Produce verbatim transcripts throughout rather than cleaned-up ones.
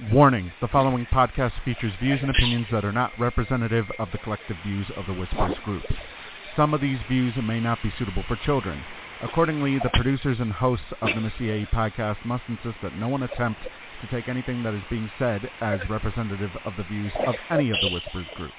Warning, the following podcast features views and opinions that are not representative of the collective views of the Whispers Group. Some of these views may not be suitable for children. Accordingly, the producers and hosts of the Missy A E podcast must insist that no one attempt to take anything that is being said as representative of the views of any of the Whispers Groups.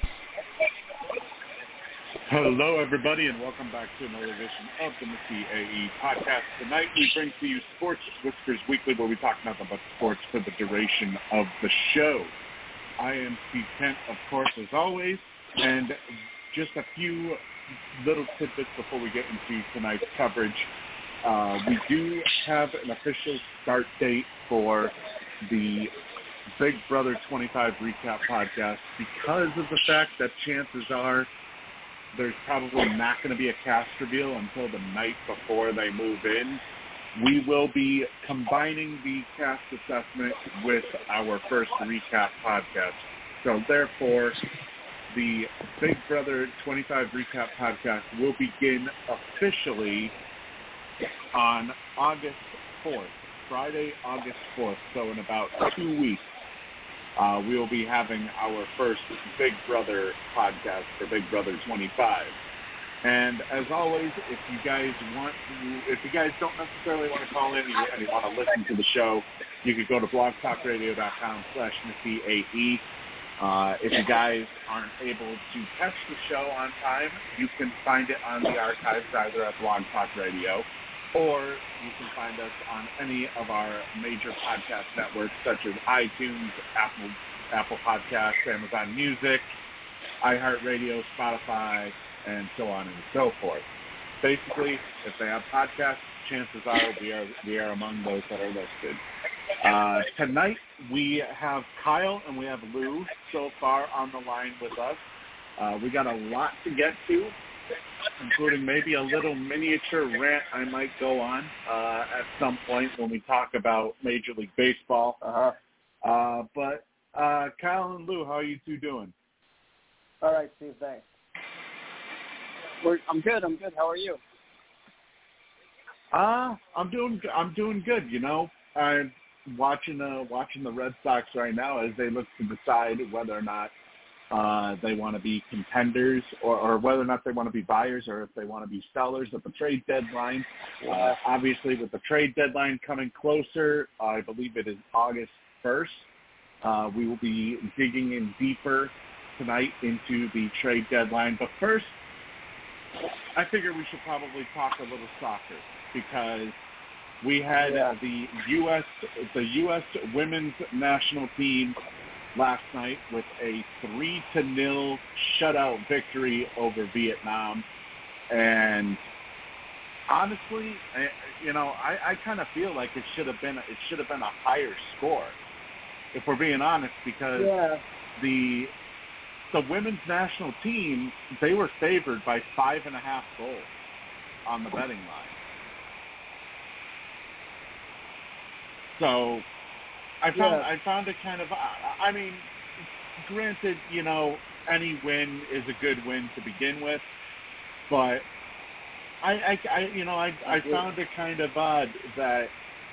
Hello, everybody, and welcome back to another edition of the Missy A E podcast. Tonight, we bring to you Sports Whispers Weekly, where we talk nothing but sports for the duration of the show. I am Steve Kent, of course, as always, and just a few little tidbits before we get into tonight's coverage. Uh, we do have an official start date for the Big Brother twenty-five recap podcast because of the fact that chances are there's probably not going to be a cast reveal until the night before they move in. We will be combining the cast assessment with our first recap podcast. So therefore, the Big Brother twenty-five recap podcast will begin officially on August fourth, Friday, August fourth. So in about two weeks. Uh, we will be having our first Big Brother podcast for Big Brother twenty-five. And as always, if you guys want to, if you guys don't necessarily want to call in and you want to listen to the show, you could go to blogtalkradio.com slash Missy A E. Uh, if you guys aren't able to catch the show on time, you can find it on the archives either at Blog Talk Radio, or you can find us on any of our major podcast networks such as iTunes, Apple Apple Podcasts, Amazon Music, iHeartRadio, Spotify, and so on and so forth. Basically, if they have podcasts, chances are we are we are among those that are listed. Uh, tonight we have Kyle and we have Lou so far on the line with us. Uh, we got a lot to get to, including maybe a little miniature rant I might go on uh, at some point when we talk about Major League Baseball. Uh-huh. Uh, but uh, Kyle and Lou, how are you two doing? All right, Steve, thanks. We're, I'm good. I'm good. How are you? Uh, I'm doing. I'm doing good. You know, I'm watching uh, watching the Red Sox right now as they look to decide whether or not Uh, they want to be contenders or, or whether or not they want to be buyers or if they want to be sellers at the trade deadline. Uh, obviously, with the trade deadline coming closer, I believe it is August first, uh, we will be digging in deeper tonight into the trade deadline. But first, I figure we should probably talk a little soccer because we had yeah. uh, the U S the U S women's national team last night with a three to nil shutout victory over Vietnam. And honestly, you know, I, I kind of feel like it should have been it should have been a higher score, if we're being honest, because yeah. the the women's national team, they were favored by five and a half goals on the betting line. So I found yeah. I found it kind of, I mean, granted, you know, any win is a good win to begin with, but I, I, I you know, I, I found it kind of odd that,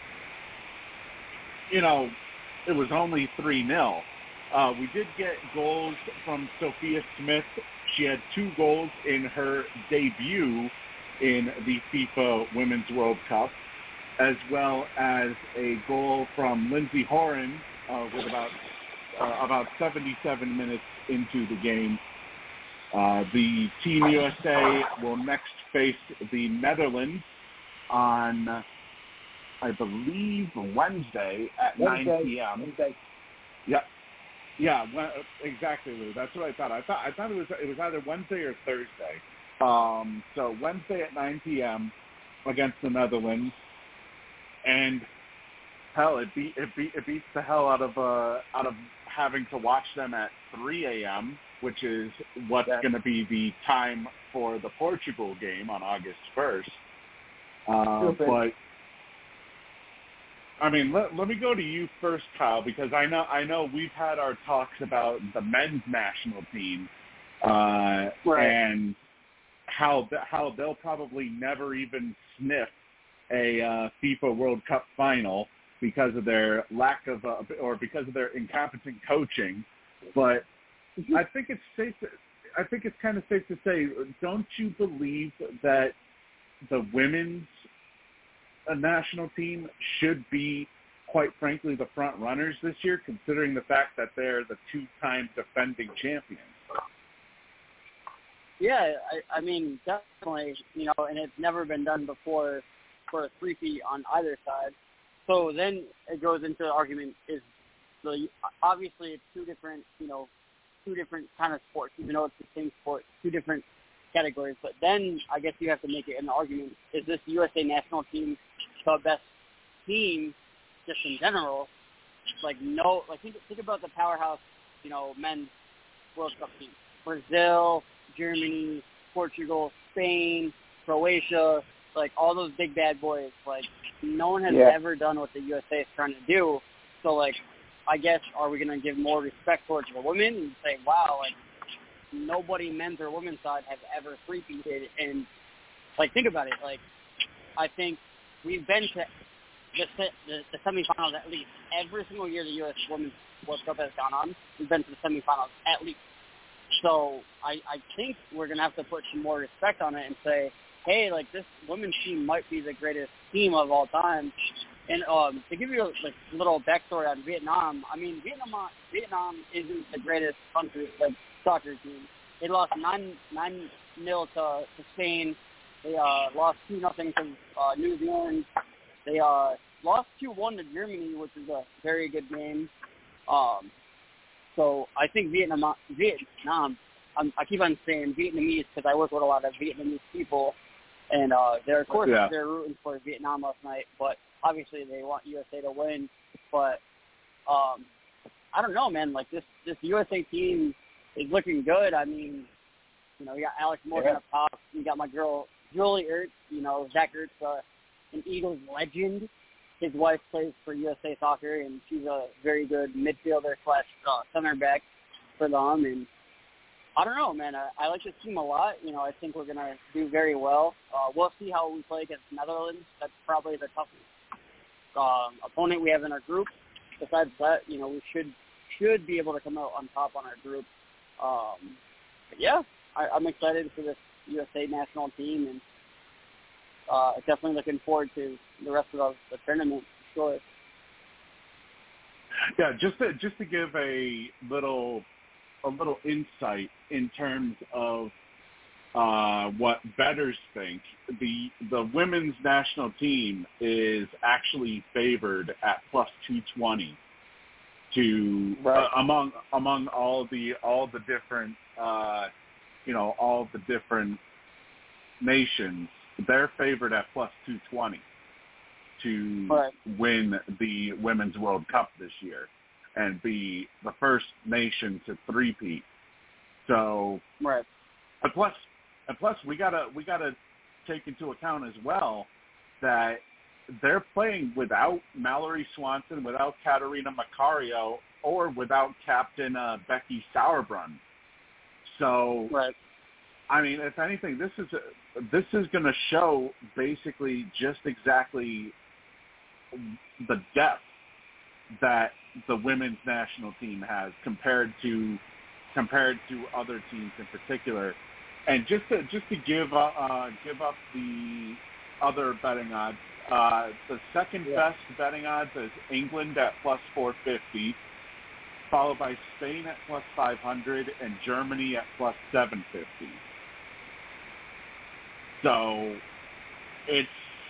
you know, it was only three nil. Uh, we did get goals from Sophia Smith. She had two goals in her debut in the FIFA Women's World Cup, as well as a goal from Lindsay Horan uh, with about uh, about seventy-seven minutes into the game. Uh, the Team U S A will next face the Netherlands on, I believe, Wednesday at Wednesday. nine p.m. Wednesday. Yeah, yeah, well, exactly, Lou. That's what I thought. I thought I thought it was it was either Wednesday or Thursday. Um, so Wednesday at nine p.m. against the Netherlands. And hell, it beat it beat it beats the hell out of uh out of having to watch them at three a.m., which is what's yeah. going to be the time for the Portugal game on August first. Uh, but I mean, let, let me go to you first, Kyle, because I know I know we've had our talks about the men's national team uh, right. and how how they'll probably never even sniff a uh, FIFA World Cup final. because of their lack of uh, or because of their incompetent coaching. But I think it's safe to, I think it's kind of safe to say, don't you believe that the women's uh, national team should be, quite frankly, the front runners this year, considering the fact that they're the two-time defending champions? Yeah, I, I mean, definitely, you know, and it's never been done before for a three-peat on either side. So then it goes into the argument is, the, obviously it's two different, you know, two different kind of sports, even though it's the same sport, two different categories. But then I guess you have to make it an argument, is this U S A national team the best team just in general? Like, no, like think, think about the powerhouse, you know, men's World Cup team. Brazil, Germany, Portugal, Spain, Croatia, like all those big bad boys. Like, no one has yeah. ever done what the U S A is trying to do. So, like, I guess, are we going to give more respect towards the women and say, wow, like, nobody, men's or women's side, has ever three-peated? And, like, think about it. Like, I think we've been to the, the, the semifinals at least. Every single year the U S Women's World Cup has gone on, we've been to the semifinals at least. So I, I think we're going to have to put some more respect on it and say, hey, like, this women's team might be the greatest team of all time. And um, to give you a like, little backstory on Vietnam, I mean, Vietnam Vietnam isn't the greatest country, like, soccer team. They lost nine nine nil to, to Spain. They uh, lost two nothing to uh, New Zealand. They uh, lost two one to Germany, which is a very good game. Um, so I think Vietnam Vietnam. I'm, I keep on saying Vietnamese because I work with a lot of Vietnamese people, and uh, they're of course yeah. they're rooting for Vietnam last night, but obviously they want U S A to win. But um, I don't know, man. Like this this U S A team is looking good. I mean, you know, you got Alex Morgan yeah. up top. You got my girl Julie Ertz. You know, Zach Ertz, uh, an Eagles legend. His wife plays for U S A Soccer, and she's a very good midfielder slash uh, center back for them. And I don't know, man. I, I like this team a lot. You know, I think we're going to do very well. Uh, we'll see how we play against Netherlands. That's probably the toughest um, opponent we have in our group. Besides that, you know, we should should be able to come out on top on our group. Um, but yeah, I, I'm excited for this U S A national team, and uh, definitely looking forward to the rest of the, the tournament for sure. Yeah, just to, just to give a little a little insight in terms of uh, what bettors think, the the women's national team is actually favored at plus two twenty to right. uh, among among all the all the different uh, you know all the different nations. They're favored at plus two twenty to right. win the Women's World Cup this year and be the first nation to three-peat. So, right. and plus, and plus, we gotta we gotta take into account as well that they're playing without Mallory Swanson, without Katarina Macario, or without Captain uh, Becky Sauerbrunn. So, right. I mean, if anything, this is a, this is going to show basically just exactly the depth that the women's national team has compared to compared to other teams in particular. And just to just to give uh, uh, give up the other betting odds, uh, the second yeah. best betting odds is England at plus four fifty, followed by Spain at plus five hundred and Germany at plus seven fifty. So it's,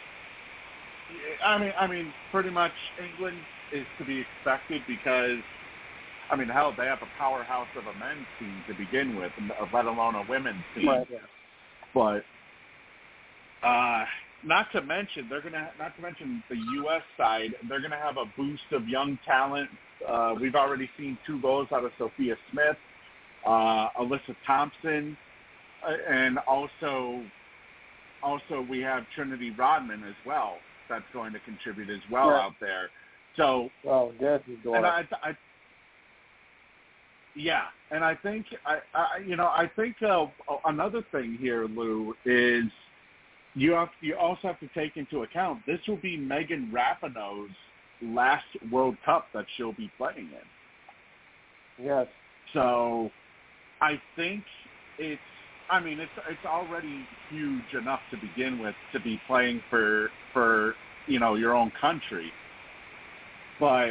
I mean, I mean, pretty much England is to be expected because, I mean, hell, they have a powerhouse of a men's team to begin with, let alone a women's team. Right, yeah. But uh, not to mention, they're gonna, not to mention the U S side, they're gonna have a boost of young talent. Uh, we've already seen two goals out of Sophia Smith, uh, Alyssa Thompson, uh, and also. Also, we have Trinity Rodman as well. That's going to contribute as well right. out there. So, oh, good. And I, I, yeah, and I think I, I you know, I think uh, another thing here, Lou, is you have you also have to take into account this will be Megan Rapinoe's last World Cup that she'll be playing in. Yes. So I think it's, I mean, it's it's already huge enough to begin with to be playing for, for you know, your own country. But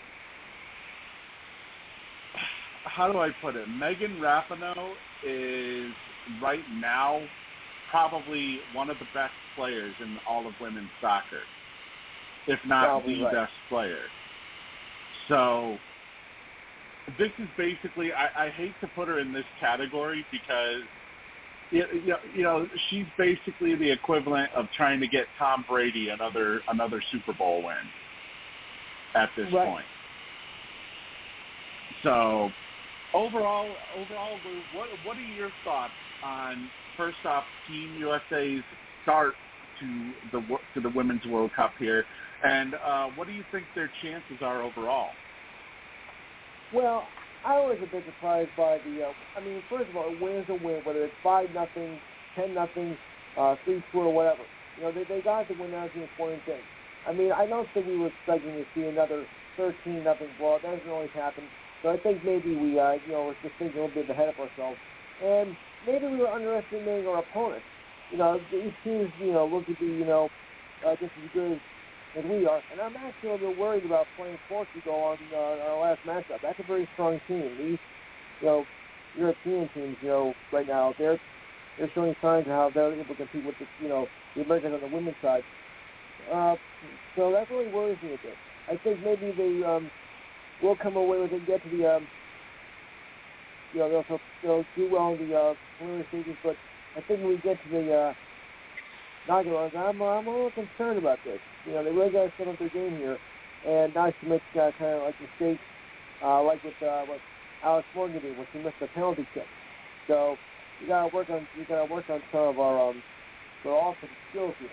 how do I put it? Megan Rapinoe is right now probably one of the best players in all of women's soccer, if not Probably the right. best player. So this is basically, I, I hate to put her in this category because, you know, you know, she's basically the equivalent of trying to get Tom Brady another another Super Bowl win at this Right. point. So overall, overall, what what are your thoughts on, first off, Team U S A's start to the to the Women's World Cup here, and uh, what do you think their chances are overall? Well, I was a bit surprised by the. Uh, I mean, first of all, a win is a win, whether it's five nothing, ten nothing, uh, three two or whatever. You know, they they got to win. That's the important thing. I mean, I don't think we were expecting to see another thirteen nothing blowout. That doesn't always happen. So I think maybe we, uh, you know, were just thinking a little bit ahead of ourselves, and maybe we were underestimating our opponents. You know, these teams, you know, look to be, you know, uh, just as good as, as we are. And I'm actually a little bit worried about playing Portugal on uh, our last matchup. That's a very strong team. These, you know, European teams, you know, right now, they're they're showing signs of how they're able to compete with the, you know, the Americans on the women's side. Uh, so that really worries me a bit. I think maybe they um, will come away with it, get to the, um, you know, they'll, they'll do well in the uh, preliminary stages, but I think when we get to the uh, knockout rounds, I'm, I'm a little concerned about this. You know, they really got to set up their game here, and not to make uh, kind of like mistakes, uh, like with uh, what Alex Morgan did when she missed the penalty kick. So you got to work on you got to work on some of our um, our offensive skills here.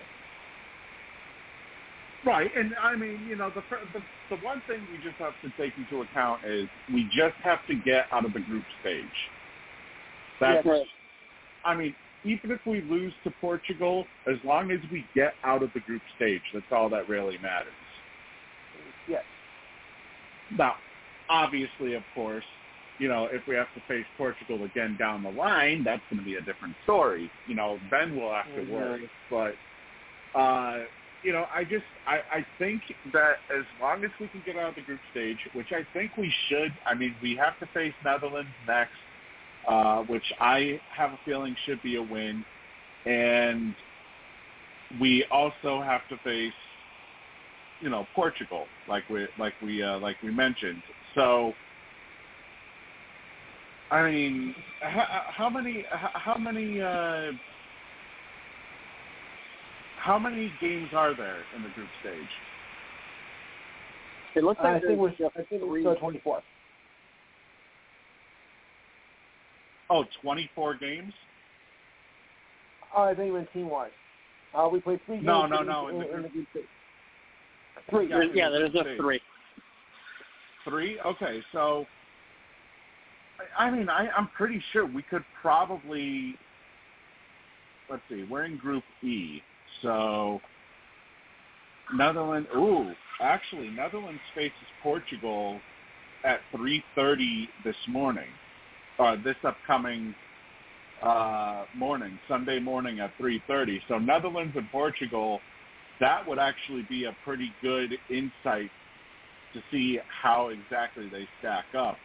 Right, and I mean, you know, the, the the one thing we just have to take into account is we just have to get out of the group stage. That's, Yeah, right. I mean, even if we lose to Portugal, as long as we get out of the group stage, that's all that really matters. Yes. Now, obviously, of course, you know, if we have to face Portugal again down the line, that's going to be a different story. You know, then we'll have to Mm-hmm. worry. But, uh, you know, I just, I, I think that as long as we can get out of the group stage, which I think we should, I mean, we have to face Netherlands next, uh, which I have a feeling should be a win. And we also have to face, you know, Portugal, like we, like we, uh, like we mentioned. So, I mean, how, how many, how many, uh, how many games are there in the group stage? It looks like I think we're just I think three. we're still twenty-four. Oh, twenty-four games? Oh, I think even team-wise. Uh, we played three games No, no, in, no, in, in the in group- the group stage. Three. Yeah, There's, in yeah, the there's group just stage. three. Three? Okay, so, I, I mean, I, I'm pretty sure we could probably, let's see, we're in Group E, so Netherlands, ooh, actually, Netherlands faces Portugal at three thirty this morning, uh, this upcoming uh, morning, Sunday morning at three thirty. So Netherlands and Portugal, that would actually be a pretty good insight to see how exactly they stack up.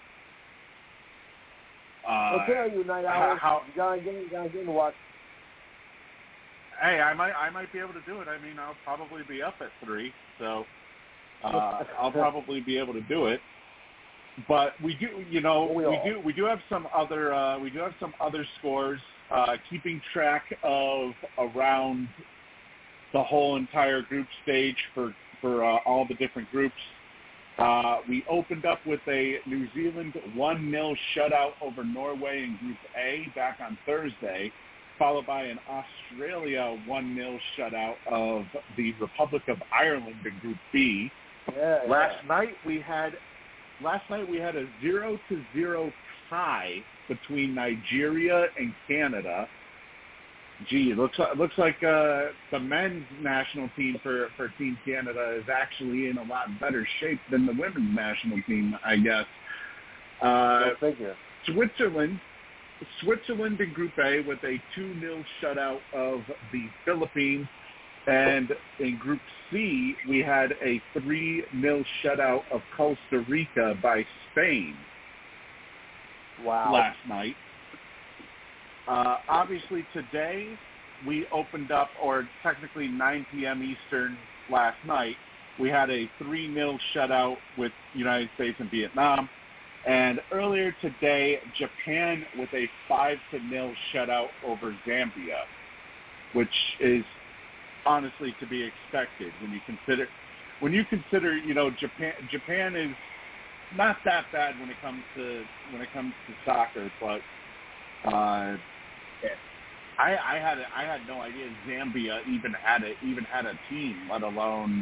Uh, I'll tell you, night hours. how, You gotta get, you gotta get to watch. hey, I might, I might be able to do it. I mean, I'll probably be up at three, so uh, I'll probably be able to do it. But we do, you know, We we all. do, we do have some other, uh, we do have some other scores. Uh, keeping track of around the whole entire group stage for for uh, all the different groups. Uh, we opened up with a New Zealand one nil shutout over Norway in Group A back on Thursday, followed by an Australia one nil shutout of the Republic of Ireland in Group B. Yeah, Last yeah. night we had last night we had a zero to zero tie between Nigeria and Canada. Gee, it looks it looks like uh, the men's national team for, for Team Canada is actually in a lot better shape than the women's national team, I guess. Uh, Go figure. Switzerland, Switzerland in Group A with a two nil shutout of the Philippines, and in Group C we had a three nil shutout of Costa Rica by Spain. Wow. Last night. Uh, obviously today we opened up, or technically nine p.m. Eastern last night, we had a three nil shutout with United States and Vietnam. And earlier today, Japan with a five to nil shutout over Zambia, which is honestly to be expected when you consider, when you consider, you know, Japan, Japan is not that bad when it comes to, when it comes to soccer, but, uh, I, I had I had no idea Zambia even had a even had a team, let alone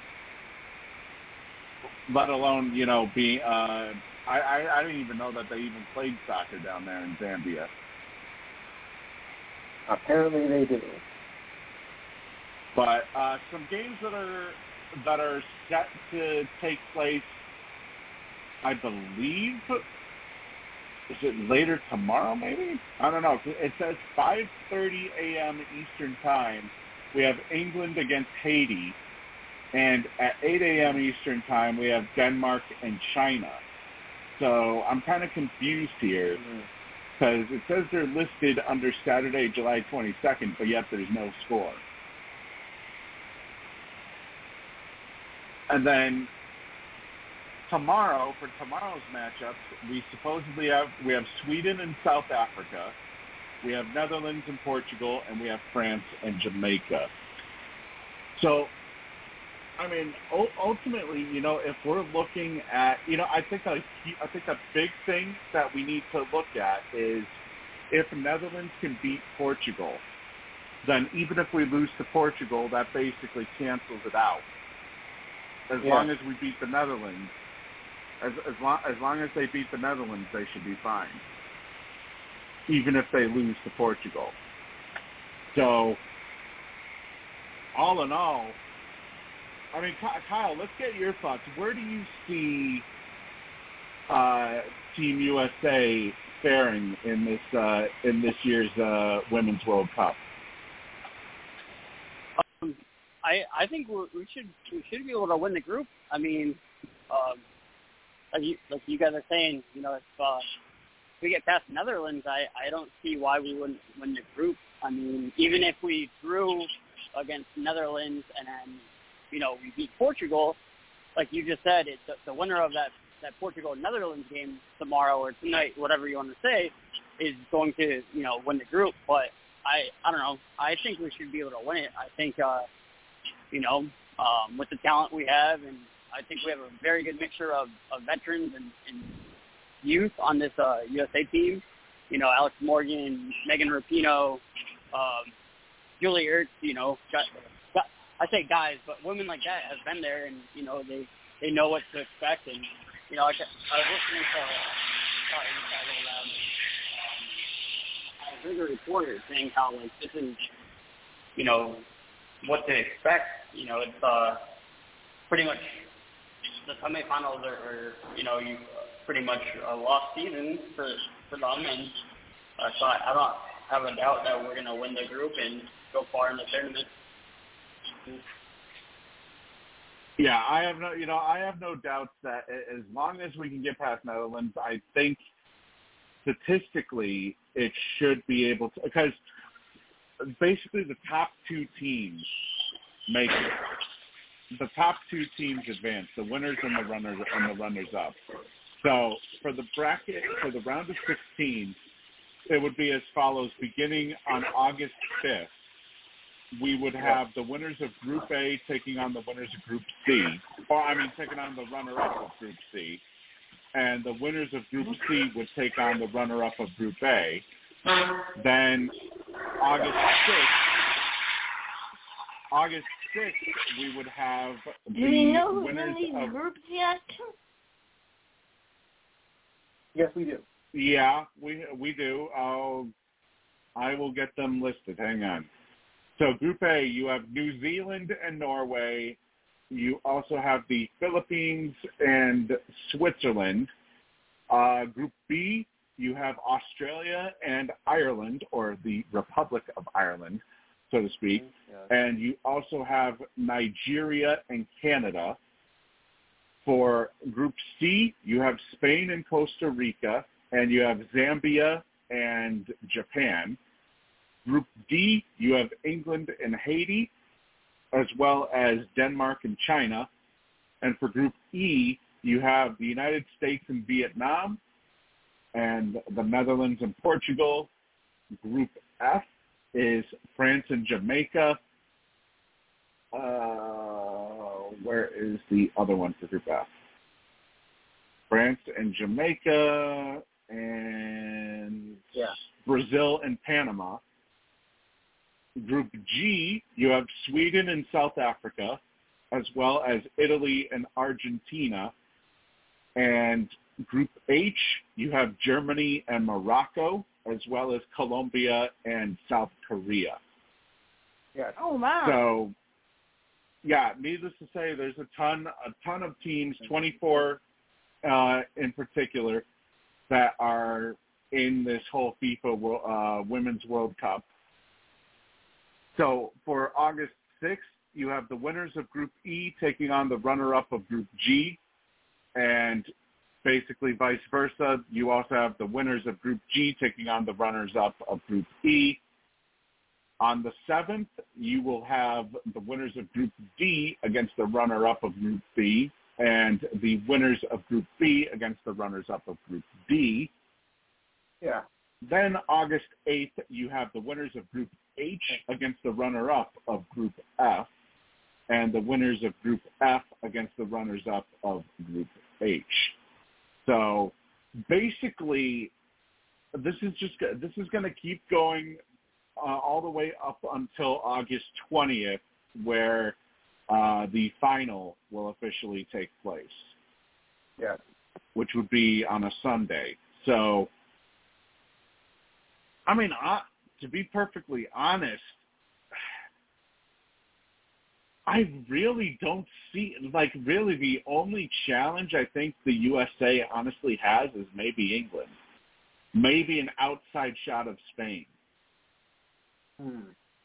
let alone you know be. Uh, I, I I didn't even know that they even played soccer down there in Zambia. Apparently they do. But uh, some games that are that are set to take place, I believe. Is it later tomorrow, maybe? I don't know. It says five thirty a.m. Eastern Time. We have England against Haiti. And at eight a.m. Eastern Time, we have Denmark and China. So I'm kind of confused here because it says they're listed under Saturday, July twenty-second, but yet there's no score. And then tomorrow, for tomorrow's matchups, we supposedly have we have Sweden and South Africa, we have Netherlands and Portugal, and we have France and Jamaica. So, I mean, ultimately, you know, if we're looking at, you know, I think a, I think a big thing that we need to look at is if Netherlands can beat Portugal, then even if we lose to Portugal, that basically cancels it out. As yeah. long as we beat the Netherlands, as as long as long as they beat the Netherlands, they should be fine. Even if they lose to Portugal. So, all in all, I mean, Kyle, let's get your thoughts. Where do you see uh, Team U S A faring in this uh, in this year's uh, Women's World Cup? Um, I I think we're, we should we should be able to win the group. I mean, um, like you like you guys are saying, you know, if, uh, if we get past the Netherlands, I I don't see why we wouldn't win the group. I mean, even if we drew against Netherlands and then, you know, we beat Portugal, like you just said, it's the, the winner of that, that Portugal-Netherlands game tomorrow or tonight, whatever you want to say, is going to, you know, win the group. But I I don't know. I think we should be able to win it. I think, uh, you know, um, with the talent we have, and I think we have a very good mixture of, of veterans and, and youth on this uh, U S A team. You know, Alex Morgan, Megan Rapinoe, um, Julie Ertz, you know, got, got, I say guys, but women like that have been there, and, you know, they, they know what to expect. And, you know, I, I was listening to, sorry, um, I heard a reporter saying how, like, this is, you know, what to expect. You know, it's uh, pretty much the semifinals are, are you know, you pretty much a lost season for, for them. And uh, so I, I don't have a doubt that we're going to win the group and go far in the tournament. Yeah, I have no, you know, I have no doubts that as long as we can get past Netherlands, I think statistically it should be able to, because basically the top two teams make it. The top two teams advance, the winners and the runners and the runners up. So for the bracket, for the round of sixteen, it would be as follows: beginning on August fifth, we would have the winners of Group A taking on the winners of Group C, or I mean taking on the runner-up of Group C, and the winners of Group C would take on the runner-up of Group A. Then August sixth, August sixth, we would have the Do you know who's winners in these of groups yet? Yes, we do. Yeah, we we do. Uh, I will get them listed. Hang on. So Group A, you have New Zealand and Norway. You also have the Philippines and Switzerland. Uh, Group B, you have Australia and Ireland, or the Republic of Ireland, so to speak. Yeah. And you also have Nigeria and Canada. For Group C, you have Spain and Costa Rica, and you have Zambia and Japan. Group D, you have England and Haiti, as well as Denmark and China. And for Group E, you have the United States and Vietnam, and the Netherlands and Portugal. Group F is France and Jamaica. Uh, where is the other one for Group F? France and Jamaica and yeah. Brazil and Panama. Group G, you have Sweden and South Africa, as well as Italy and Argentina. And Group H, you have Germany and Morocco, as well as Colombia and South Korea. Yes. Oh, wow. So, yeah, needless to say, there's a ton, a ton of teams, twenty-four uh, in particular, that are in this whole FIFA uh, Women's World Cup. So for August sixth, you have the winners of Group E taking on the runner-up of Group G, and basically vice versa. You also have the winners of Group G taking on the runners-up of Group E. On the seventh, you will have the winners of Group D against the runner-up of Group B, and the winners of Group B against the runners-up of Group D. Yeah. Then August eighth, you have the winners of Group H against the runner-up of Group F, and the winners of Group F against the runners-up of Group H. So basically, this is just this is going to keep going uh, all the way up until August twentieth, where uh, the final will officially take place. Yeah. Which would be on a Sunday. So, I mean, I, to be perfectly honest, I really don't see, like, really the only challenge I think the U S A honestly has is maybe England. Maybe an outside shot of Spain. Hmm.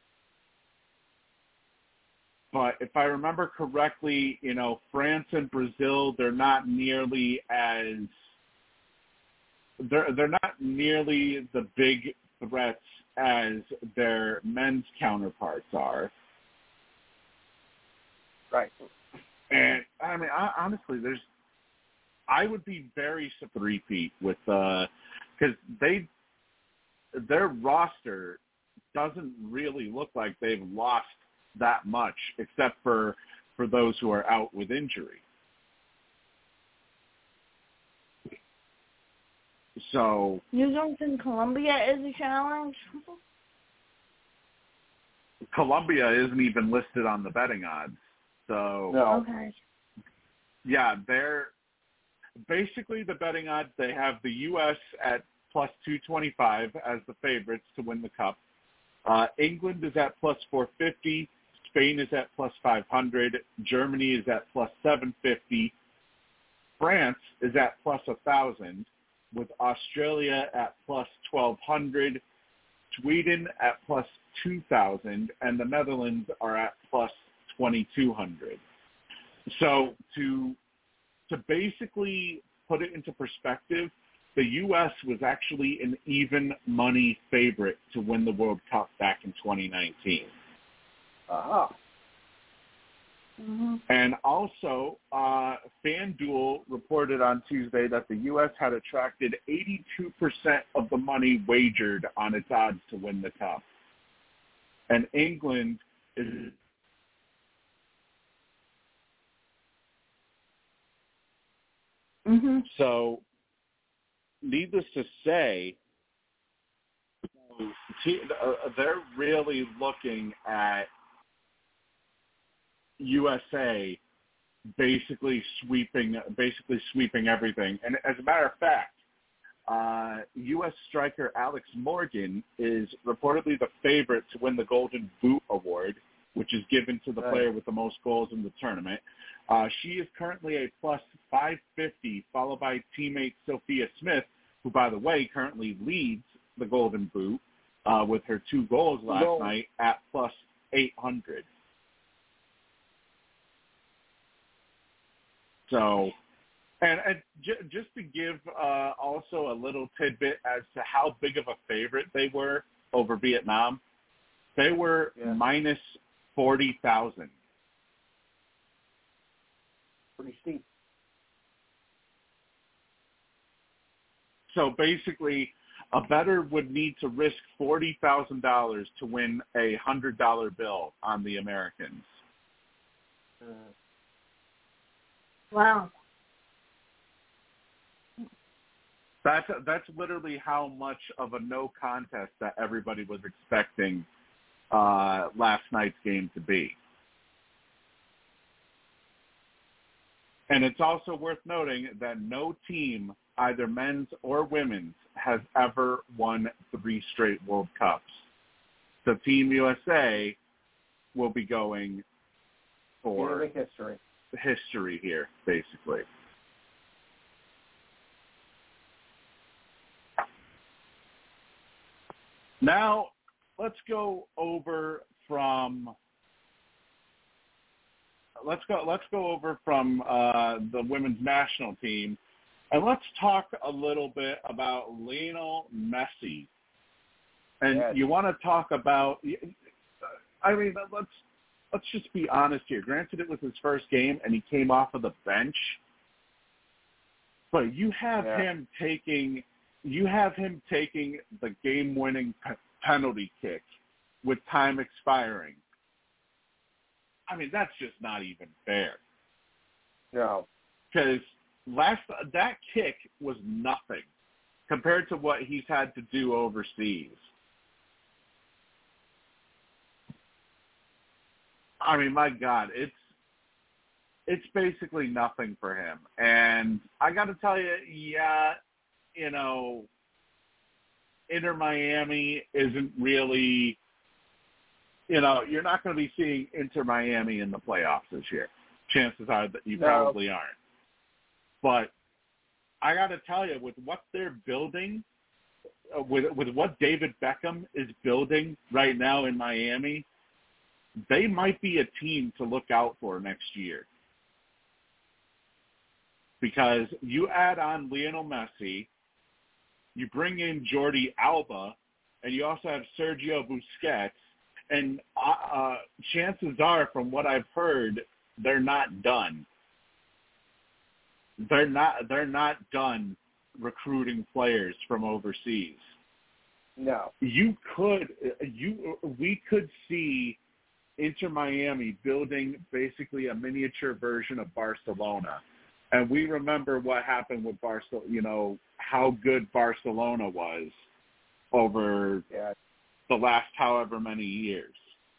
But if I remember correctly, you know, France and Brazil, they're not nearly as, they're, they're not nearly the big threats as their men's counterparts are. Right. And I mean, I, honestly, there's, I would be very surprised with, uh, because they, their roster doesn't really look like they've lost that much, except for for those who are out with injury. So New Zealand and Colombia is a challenge. Colombia isn't even listed on the betting odds. So No. Okay. yeah, they're basically the betting odds. They have the U S at plus two twenty-five as the favorites to win the cup. Uh, England is at plus four fifty. Spain is at plus five hundred. Germany is at plus seven fifty. France is at plus one thousand, with Australia at plus twelve hundred, Sweden at plus two thousand, and the Netherlands are at plus twenty-two hundred. So to to basically put it into perspective, the U S was actually an even money favorite to win the World Cup back in twenty nineteen. Uh-huh. Mm-hmm. And also, uh, FanDuel reported on Tuesday that the U S had attracted eighty-two percent of the money wagered on its odds to win the cup. And England is... Mm-hmm. So, needless to say, they're really looking at U S A basically sweeping basically sweeping everything. And as a matter of fact, uh, U S striker Alex Morgan is reportedly the favorite to win the Golden Boot Award, which is given to the Right. player with the most goals in the tournament. Uh, she is currently a plus five fifty, followed by teammate Sophia Smith, who, by the way, currently leads the Golden Boot uh, with her two goals last Goal. night at plus eight hundred. So, and, and j- just to give uh, also a little tidbit as to how big of a favorite they were over Vietnam, they were Yeah. minus forty thousand. Pretty steep. So basically, a bettor would need to risk forty thousand dollars to win a one hundred dollar bill on the Americans. Uh, Wow. That's that's literally how much of a no contest that everybody was expecting uh, last night's game to be. And it's also worth noting that no team, either men's or women's, has ever won three straight World Cups. So Team U S A will be going for make history. history here, basically. Now, let's go over from let's go let's go over from uh, the women's national team, and let's talk a little bit about Lionel Messi. And Yes. you want to talk about? I mean, let's let's just be honest here. Granted, it was his first game, and he came off of the bench, but you have Yeah. him taking you have him taking the game-winning pe- penalty kick with time expiring. I mean, that's just not even fair. No. Because last that kick was nothing compared to what he's had to do overseas. I mean, my God, it's it's basically nothing for him. And I got to tell you, yeah, you know, Inter Miami isn't really, you know, you're not going to be seeing Inter Miami in the playoffs this year. Chances are that you No. probably aren't. But I got to tell you, with what they're building, uh, with with what David Beckham is building right now in Miami, they might be a team to look out for next year. Because you add on Lionel Messi, you bring in Jordi Alba, and you also have Sergio Busquets, and uh, uh, chances are, from what I've heard, they're not done. They're not. They're not done recruiting players from overseas. No. You could. You. We could see Inter Miami building basically a miniature version of Barcelona. And we remember what happened with Barcelona, you know, how good Barcelona was over Yeah. the last however many years.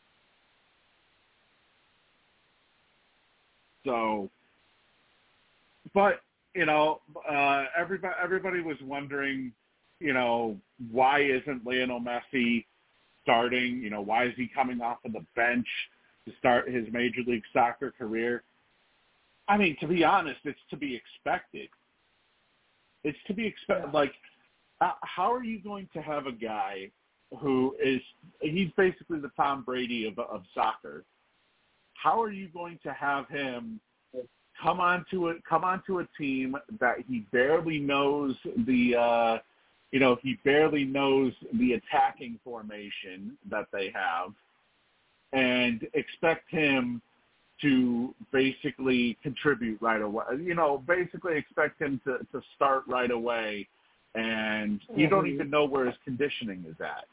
So, but, you know, uh, everybody, everybody was wondering, you know, why isn't Lionel Messi starting? You know, why is he coming off of the bench to start his Major League Soccer career? I mean, to be honest, it's to be expected. It's to be expected. Yeah. Like, uh, how are you going to have a guy who is, he's basically the Tom Brady of, of soccer. How are you going to have him come onto a, come onto a team that he barely knows the, uh, you know, he barely knows the attacking formation that they have, and expect him to basically contribute right away? You know, basically expect him to, to start right away, and you don't even know where his conditioning is at.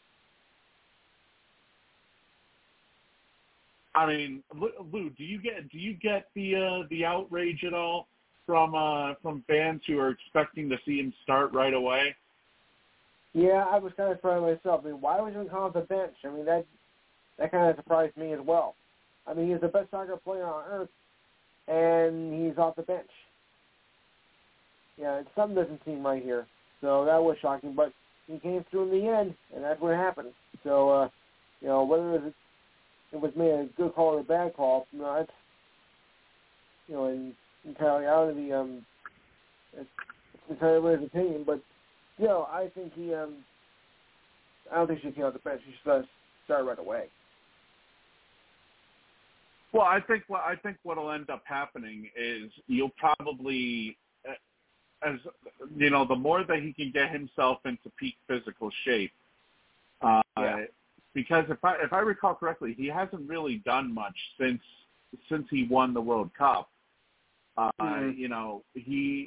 I mean, Lou, do you get do you get the uh, the outrage at all from uh, from fans who are expecting to see him start right away? Yeah, I was kind of surprised myself. I mean, why was he on off the bench? I mean, that that kind of surprised me as well. I mean, he's the best soccer player on earth, and he's off the bench. Yeah, something doesn't seem right here. So that was shocking, but he came through in the end, and that's what happened. So, uh, you know, whether it was, it was made a good call or a bad call, you know, that's, you know, in, entirely out of the, um, it's, it's entirely his opinion, but, you know, I think he, um, I don't think she came out the bench. She should start right away. Well, I think what I think what'll end up happening is you'll probably, as you know, the more that he can get himself into peak physical shape, uh, yeah. because if I if I recall correctly, he hasn't really done much since since he won the World Cup. Uh, mm-hmm. You know, he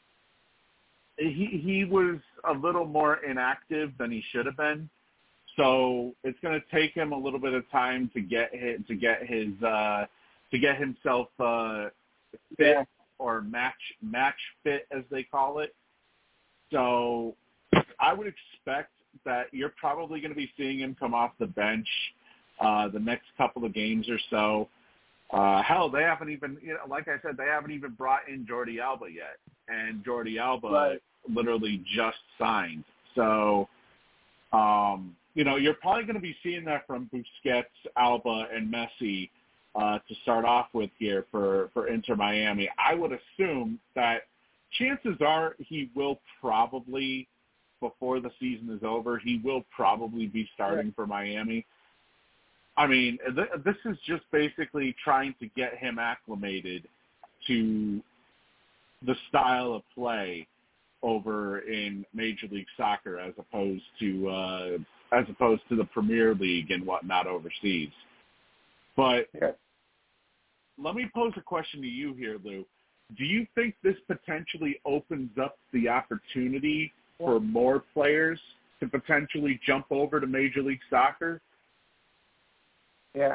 he he was a little more inactive than he should have been. So it's going to take him a little bit of time to get his, to get his uh, to get himself uh, fit yeah. or match match fit, as they call it. So I would expect that you're probably going to be seeing him come off the bench uh, the next couple of games or so. Uh, hell, they haven't even, you know, like I said, they haven't even brought in Jordi Alba yet, and Jordi Alba right. literally just signed. So. Um, You know, you're probably going to be seeing that from Busquets, Alba, and Messi uh, to start off with here for, for Inter Miami. I would assume that chances are he will probably, before the season is over, he will probably be starting yeah. for Miami. I mean, th- this is just basically trying to get him acclimated to the style of play over in Major League Soccer as opposed to uh, as opposed to the Premier League and whatnot overseas. But yeah. let me pose a question to you here, Lou. Do you think this potentially opens up the opportunity yeah. for more players to potentially jump over to Major League Soccer? Yeah.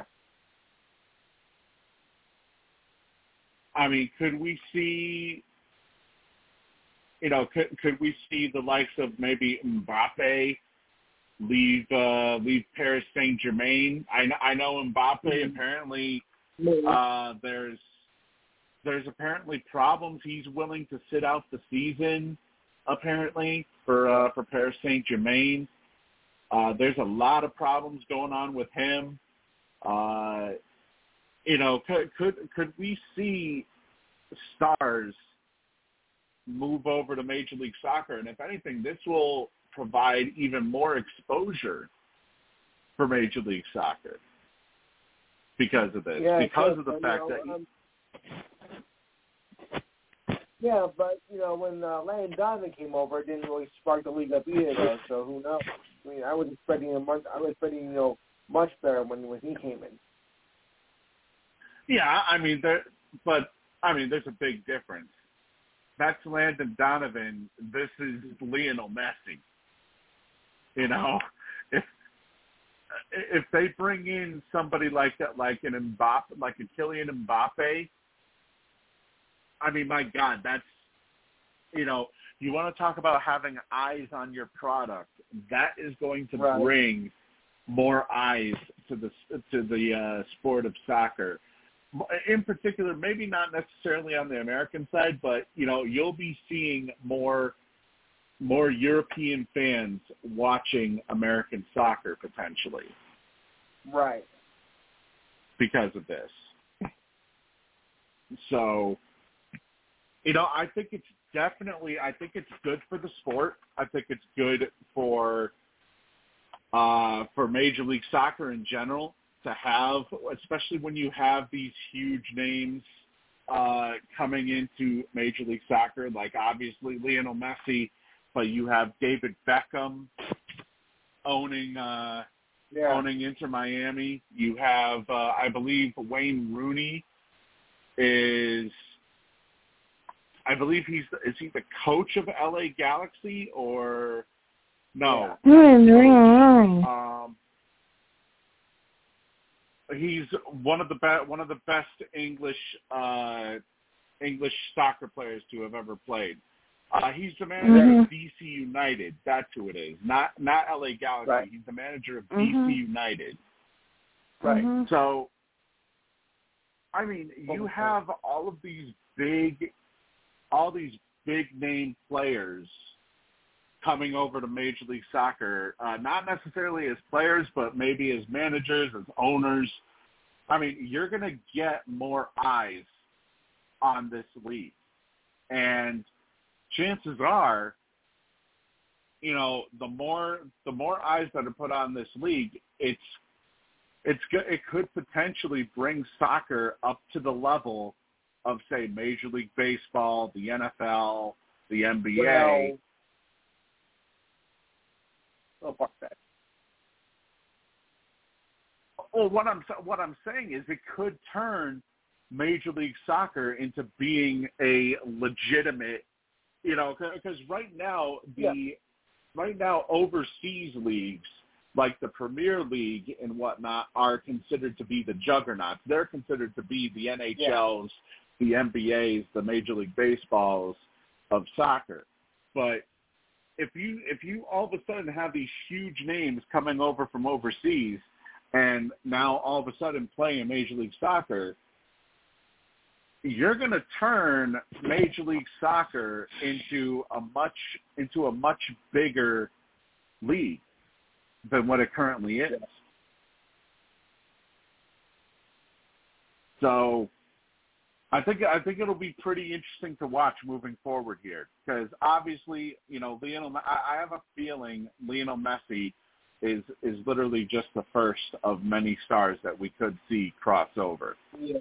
I mean, could we see, you know, could, could we see the likes of maybe Mbappe leave uh, leave Paris Saint-Germain? I, I know Mbappe mm-hmm. apparently uh, there's there's apparently problems. He's willing to sit out the season apparently for uh, for Paris Saint-Germain. Uh, there's a lot of problems going on with him. Uh, you know, could could could we see stars move over to Major League Soccer? And if anything, this will provide even more exposure for Major League Soccer because of this, yeah, because of the you fact know, that... Um, yeah, but, you know, when uh, Landon Donovan came over, it didn't really spark the league up either, though, so who knows? I mean, I was expecting a much, I was expecting, you know, much better when, when he came in. Yeah, I mean, there, but, I mean, there's a big difference. That's Landon Donovan. This is Lionel Messi. You know, if if they bring in somebody like that, like an Mbappe, like a Kylian Mbappe, I mean, my God, that's, you know, you want to talk about having eyes on your product. That is going to right. bring more eyes to the to the uh, sport of soccer. In particular, maybe not necessarily on the American side, but, you know, you'll be seeing more more European fans watching American soccer potentially. Right. Because of this. So, you know, I think it's definitely, I think it's good for the sport. I think it's good for uh, for Major League Soccer in general to have, especially when you have these huge names uh, coming into Major League Soccer, like obviously Lionel Messi, but you have David Beckham owning uh, yeah. owning Inter Miami. You have, uh, I believe, Wayne Rooney is, I believe he's, is he the coach of L A Galaxy or no? Yeah. Um, he's one of the be- one of the best English uh, English soccer players to have ever played. Uh, he's the manager mm-hmm. of D C United. That's who it is. Not not L A Galaxy. Right. He's the manager of mm-hmm. D C United. Right. Mm-hmm. So, I mean, you have all of these big, all these big name players coming over to Major League Soccer, uh, not necessarily as players, but maybe as managers, as owners. I mean, you're going to get more eyes on this league. And chances are, you know, the more the more eyes that are put on this league, it's it's it could potentially bring soccer up to the level of, say, Major League Baseball, the N F L, the N B A. Well, oh, fuck that. Well, what I'm what I'm saying is it could turn Major League Soccer into being a legitimate, you know, because right now the yeah. right now overseas leagues like the Premier League and whatnot are considered to be the juggernauts. They're considered to be the N H Ls, yeah. the N B As, the Major League Baseballs of soccer. But if you if you all of a sudden have these huge names coming over from overseas and now all of a sudden playing Major League Soccer, you're going to turn Major League Soccer into a much into a much bigger league than what it currently is. So I think I think it'll be pretty interesting to watch moving forward here, because obviously, you know, Lionel. I, I have a feeling Lionel Messi is is literally just the first of many stars that we could see cross over. Yeah.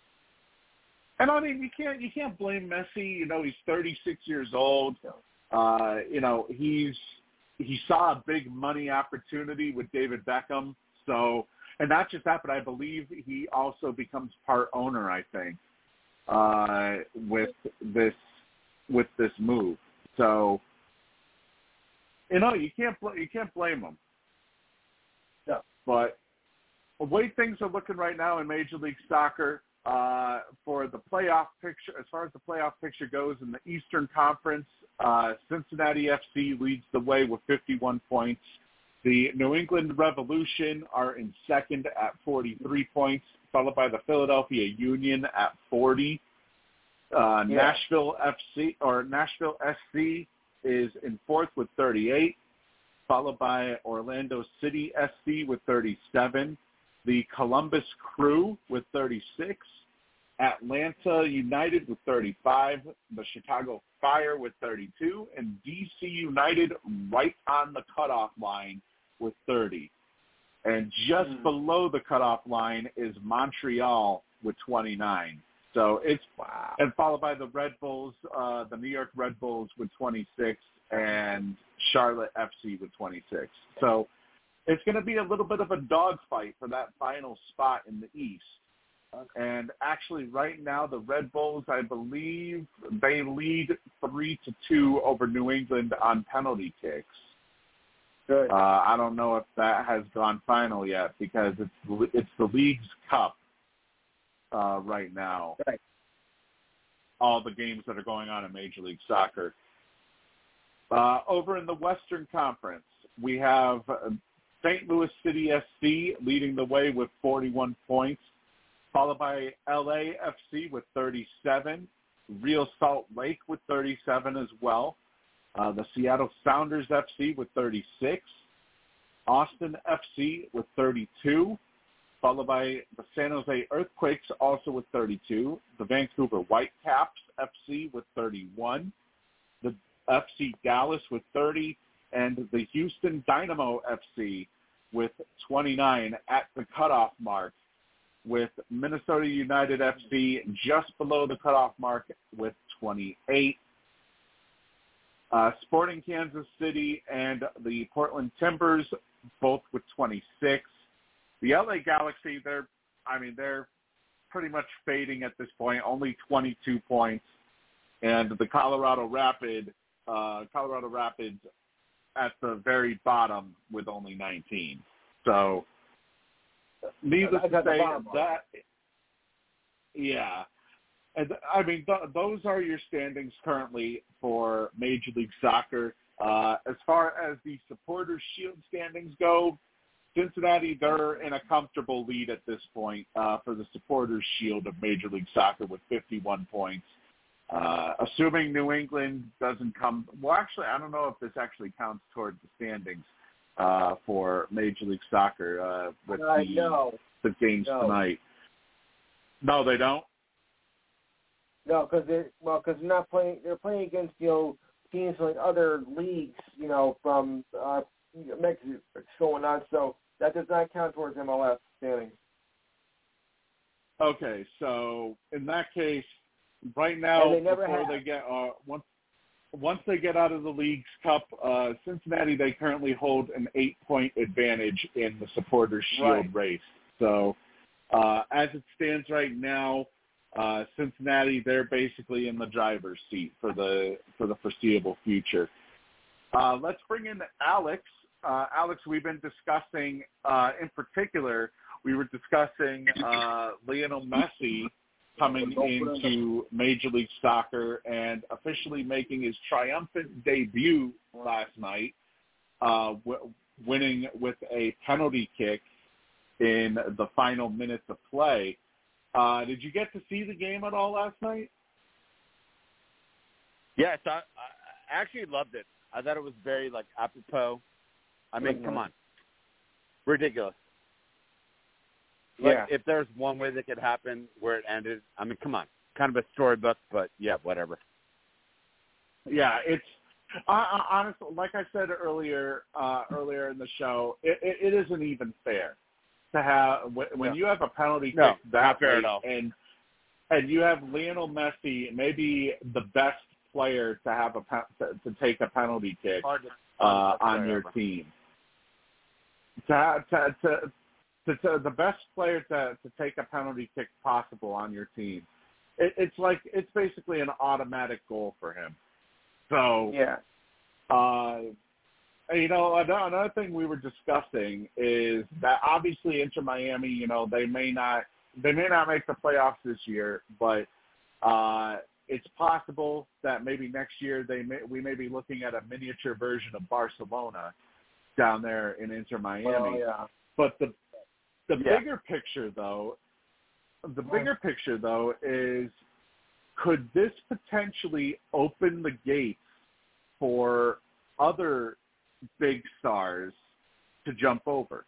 And I mean, you can't you can't blame Messi. You know, he's thirty-six years old. Uh, you know, he's he saw a big money opportunity with David Beckham. So, and not just that, but I believe he also becomes part owner, I think, uh, with this with this move. So, you know, you can't bl- you can't blame him. No. But the way things are looking right now in Major League Soccer, uh, for the playoff picture, as far as the playoff picture goes in the Eastern Conference, uh, Cincinnati F C leads the way with fifty-one points. The New England Revolution are in second at forty-three points, followed by the Philadelphia Union at forty. Uh, yeah. Nashville F C or Nashville S C is in fourth with thirty-eight, followed by Orlando City S C with thirty-seven. The Columbus Crew with thirty-six, Atlanta United with thirty-five, the Chicago Fire with thirty-two, and D C United right on the cutoff line with thirty. And just mm. below the cutoff line is Montreal with twenty-nine. So it's wow. And followed by the Red Bulls, uh, the New York Red Bulls with twenty-six, and Charlotte F C with twenty-six. So it's going to be a little bit of a dogfight for that final spot in the East. Okay. And actually, right now, the Red Bulls, I believe, they lead three to two over New England on penalty kicks. Good. Uh, I don't know if that has gone final yet, because it's it's the League's Cup uh, right now. Right. All the games that are going on in Major League Soccer. Uh, over in the Western Conference, we have Saint Louis City S C leading the way with forty-one points, followed by L A F C with thirty-seven, Real Salt Lake with thirty-seven as well, uh, the Seattle Sounders F C with thirty-six, Austin F C with thirty-two, followed by the San Jose Earthquakes also with thirty-two, the Vancouver Whitecaps F C with thirty-one, the F C Dallas with thirty, and the Houston Dynamo F C with twenty-nine at the cutoff mark, with Minnesota United F C just below the cutoff mark with twenty-eight. Uh, Sporting Kansas City and the Portland Timbers both with twenty-six. The L A Galaxy, they're, I mean, they're pretty much fading at this point, only twenty-two points. And the Colorado Rapids, uh, Colorado Rapids at the very bottom with only nineteen. So, needless to say, that, yeah. And, I mean, th- those are your standings currently for Major League Soccer. Uh, as far as the Supporters' Shield standings go, Cincinnati, they're in a comfortable lead at this point uh, for the Supporters' Shield of Major League Soccer with fifty-one points. Uh, assuming New England doesn't come – well, actually, I don't know if this actually counts towards the standings uh, for Major League Soccer uh, with Uh, the, no. the games No. tonight. No, they don't? No, because they're well, because they're not playing. They're playing against you know teams from like other leagues, you know, from uh, Mexico going on. So that does not count towards M L S standings. Okay, so in that case, right now, And they never before have. they get uh, once once they get out of the League's Cup, uh, Cincinnati, they currently hold an eight-point advantage in the Supporters' Shield Right. race. So uh, as it stands right now, uh, Cincinnati, they're basically in the driver's seat for the for the foreseeable future. Uh, let's bring in Alex. Uh, Alex, we've been discussing, uh, in particular, we were discussing uh, Lionel Messi coming into Major League Soccer and officially making his triumphant debut last night, uh, w- winning with a penalty kick in the final minutes of play. Uh, did you get to see the game at all last night? Yes, I, I actually loved it. I thought it was very, like, apropos. I mean, Mhm. come on. Ridiculous. Like, Yeah. if there's one way that could happen where it ended, I mean, come on. Kind of a storybook, but, yeah, whatever. Yeah, it's uh, honestly, like I said earlier, uh, earlier in the show, it, it, it isn't even fair to have when, when No. you have a penalty No, kick that not fair late at all. and and you have Lionel Messi, maybe the best player to have a pe- to, to take a penalty kick Hard to, uh, hard to on say your ever. team. To, to, to, to, to the best player to, to take a penalty kick possible on your team. It, it's like it's basically an automatic goal for him. So, Yeah. uh, you know, another thing we were discussing is that obviously Inter Miami, you know, they may not they may not make the playoffs this year, but uh, it's possible that maybe next year they may, we may be looking at a miniature version of Barcelona down there in Inter Miami. Oh, yeah. But the the Yeah. bigger picture, though, the bigger picture, though, is could this potentially open the gates for other big stars to jump over?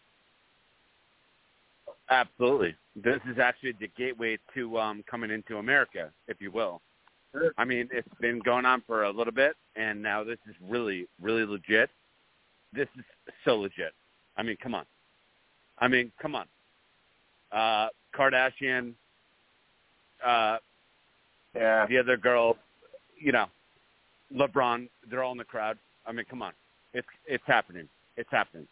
Absolutely. This is actually the gateway to um, coming into America, if you will. Sure. I mean, it's been going on for a little bit, and now this is really, really legit. This is so legit. I mean, come on. I mean, come on. Uh, Kardashian, uh, Yeah. the other girl, you know, LeBron, they're all in the crowd. I mean, come on. It's it's happening. It's happening.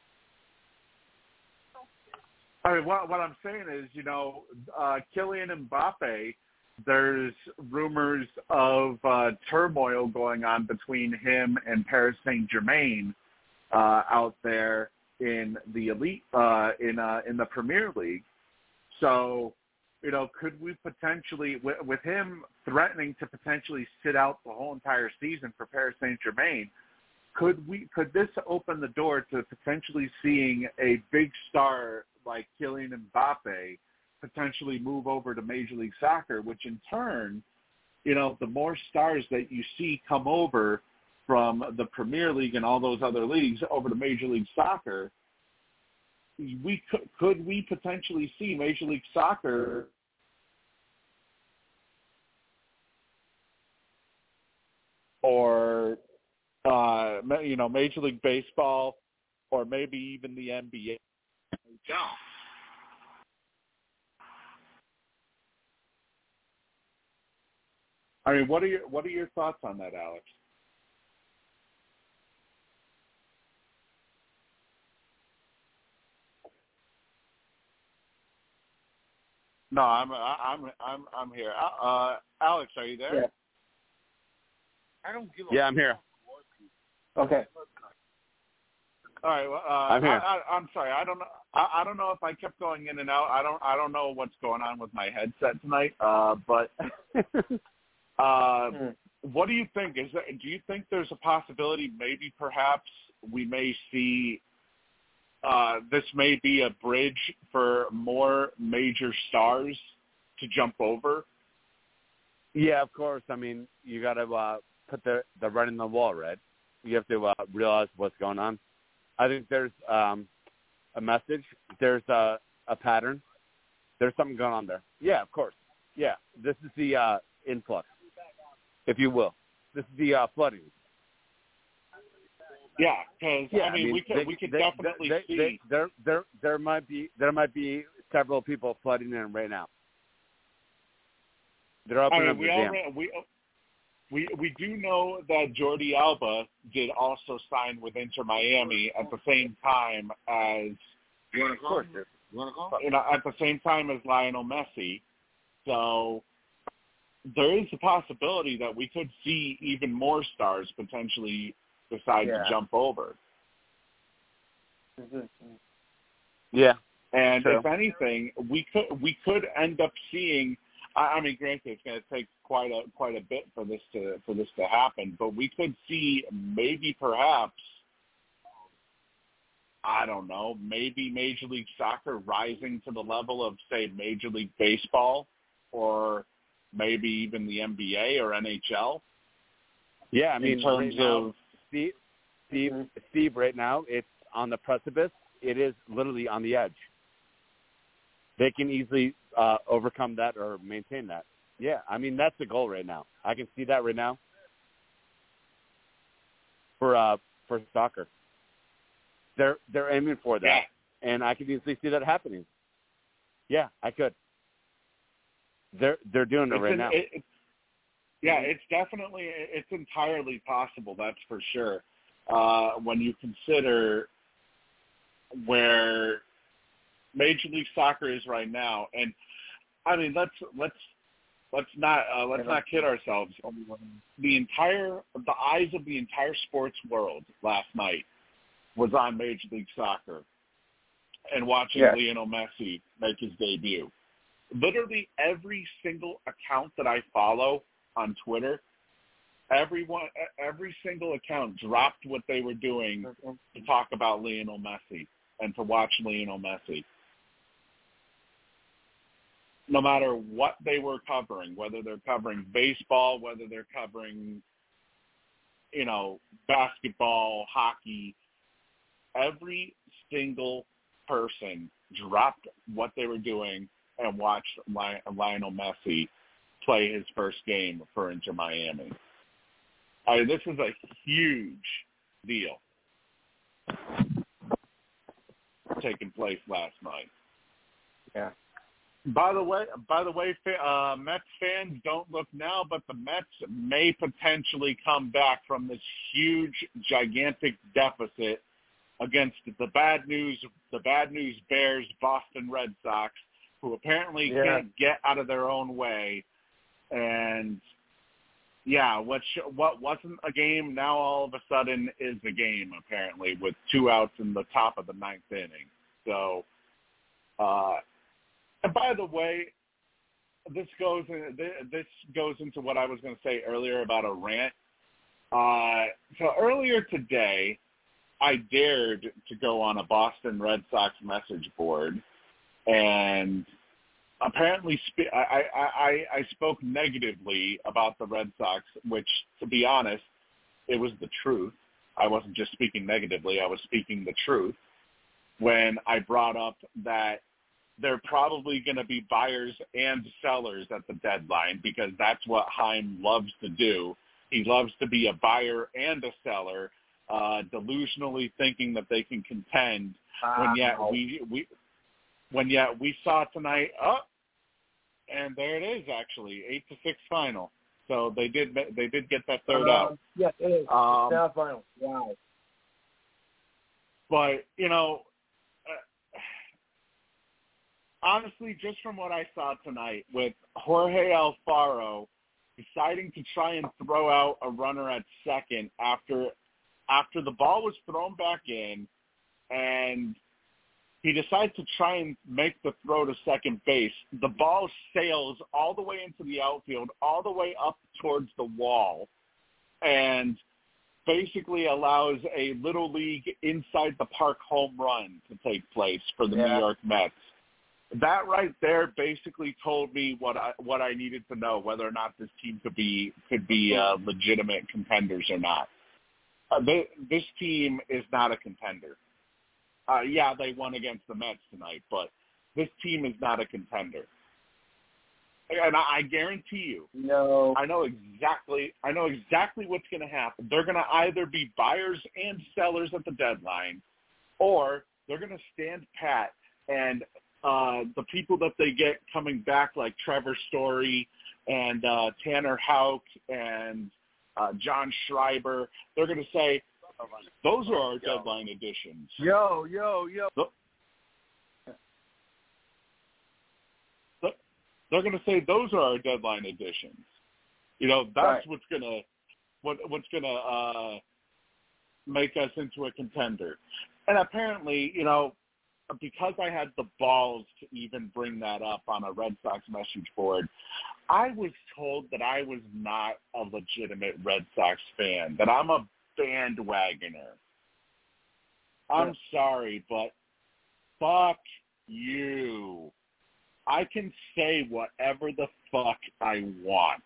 I mean, what, what I'm saying is, you know, uh, Kylian Mbappe, there's rumors of uh, turmoil going on between him and Paris Saint-Germain uh, out there in the elite, uh, in uh, in the Premier League. So, you know, could we potentially, with, with him threatening to potentially sit out the whole entire season for Paris Saint-Germain, could we could this open the door to potentially seeing a big star like Kylian Mbappe potentially move over to Major League Soccer, which in turn, you know, the more stars that you see come over from the Premier League and all those other leagues over to Major League Soccer, we could, could we potentially see Major League Soccer or uh, you know, Major League Baseball, or maybe even the N B A. I mean, what are your what are your thoughts on that, Alex? No, I'm I'm I'm I'm here. Uh, Alex, are you there? Yeah. I don't give a Yeah, I'm here. Okay. All right. Well, uh, I'm here. I, I, I'm sorry. I don't know. I, I don't know if I kept going in and out. I don't. I don't know what's going on with my headset tonight. Uh, but uh, Hmm. what do you think? Is that, do you think there's a possibility? Maybe, perhaps, we may see. Uh, this may be a bridge for more major stars to jump over. Yeah, of course. I mean, you got to uh, put the the writing on the wall, right? You have to uh, realize what's going on. I think there's um, a message. There's a, a pattern. There's something going on there. Yeah, of course. Yeah, this is the uh, influx, if you will. This is the uh, flooding. Yeah, because yeah, I, mean, I mean, we could they, we could they, definitely they, see they, there there there might be there might be several people flooding in right now. They're opening I mean, up we the dam. already, we we we do know that Jordi Alba did also sign with Inter Miami at the same time as You want to call? You want to call? you know at the same time as Lionel Messi. So there is a possibility that we could see even more stars potentially decide Yeah. to jump over. Yeah. And True. if anything, we could we could end up seeing. I, I mean, granted, it's going to take quite a quite a bit for this to for this to happen, but we could see maybe perhaps. I don't know, maybe Major League Soccer rising to the level of, say, Major League Baseball or maybe even the N B A or N H L. Yeah, I mean, in terms right now, of Steve, Steve, mm-hmm. Steve, right now, it's on the precipice. It is literally on the edge. They can easily uh, overcome that or maintain that. Yeah, I mean, that's the goal right now. I can see that right now for uh, for soccer. They're they're aiming for that, Yeah. and I can easily see that happening. Yeah, I could. They're they're doing it It's right an, now. it, it, yeah, it's definitely, it's entirely possible, that's for sure. Uh, when you consider where Major League Soccer is right now, and I mean, let's let's let's not uh, let's not kid ourselves. The entire the eyes of the entire sports world last night was on Major League Soccer and watching Yeah. Lionel Messi make his debut. Literally every single account that I follow on Twitter, everyone, every single account dropped what they were doing to talk about Lionel Messi and to watch Lionel Messi. No matter what they were covering, whether they're covering baseball, whether they're covering, you know, basketball, hockey, every single person dropped what they were doing and watched Lionel Messi play his first game for Inter Miami. I mean, this is a huge deal taking place last night. Yeah. By the way, by the way, uh, Mets fans, don't look now, but the Mets may potentially come back from this huge, gigantic deficit against the bad news, the bad news Bears, Boston Red Sox, who apparently Yeah. can't get out of their own way. And yeah, what sh- what wasn't a game now all of a sudden is a game, apparently, with two outs in the top of the ninth inning. So, uh, and by the way, this goes in, this goes into what I was going to say earlier about a rant. Uh, so earlier today, I dared to go on a Boston Red Sox message board, and apparently spe- I, I, I, I spoke negatively about the Red Sox, which, to be honest, it was the truth. I wasn't just speaking negatively. I was speaking the truth when I brought up that they're probably going to be buyers and sellers at the deadline, because that's what Chaim loves to do. He loves to be a buyer and a seller, uh, delusionally thinking that they can contend, when yet we we when yet we saw tonight. Oh, and there it is, actually eight to six final. So they did they did get that third uh, out. Yes, it is. Um, it's now final. Wow. But you know, uh, honestly, just from what I saw tonight, with Jorge Alfaro deciding to try and throw out a runner at second after after the ball was thrown back in, and he decides to try and make the throw to second base. The ball sails all the way into the outfield, all the way up towards the wall, and basically allows a little league inside the park home run to take place for the Yeah. New York Mets. that right there basically told me what I what I needed to know, whether or not this team could be could be uh, legitimate contenders or not. Uh, they, this team is not a contender. Uh, yeah, they won against the Mets tonight, but this team is not a contender. And I, I guarantee you, no, I know exactly I know exactly what's going to happen. They're going to either be buyers and sellers at the deadline, or they're going to stand pat and uh, the people that they get coming back, like Trevor Story and uh, Tanner Houck and uh, John Schreiber, they're going to say, those are our yo. deadline additions. Yo, yo, yo. They're going to say those are our deadline additions. You know, that's right. what's going to what what's going to uh, make us into a contender. And apparently, you know, because I had the balls to even bring that up on a Red Sox message board, I was told that I was not a legitimate Red Sox fan, that I'm a bandwagoner. I'm sorry, but fuck you. I can say whatever the fuck I want,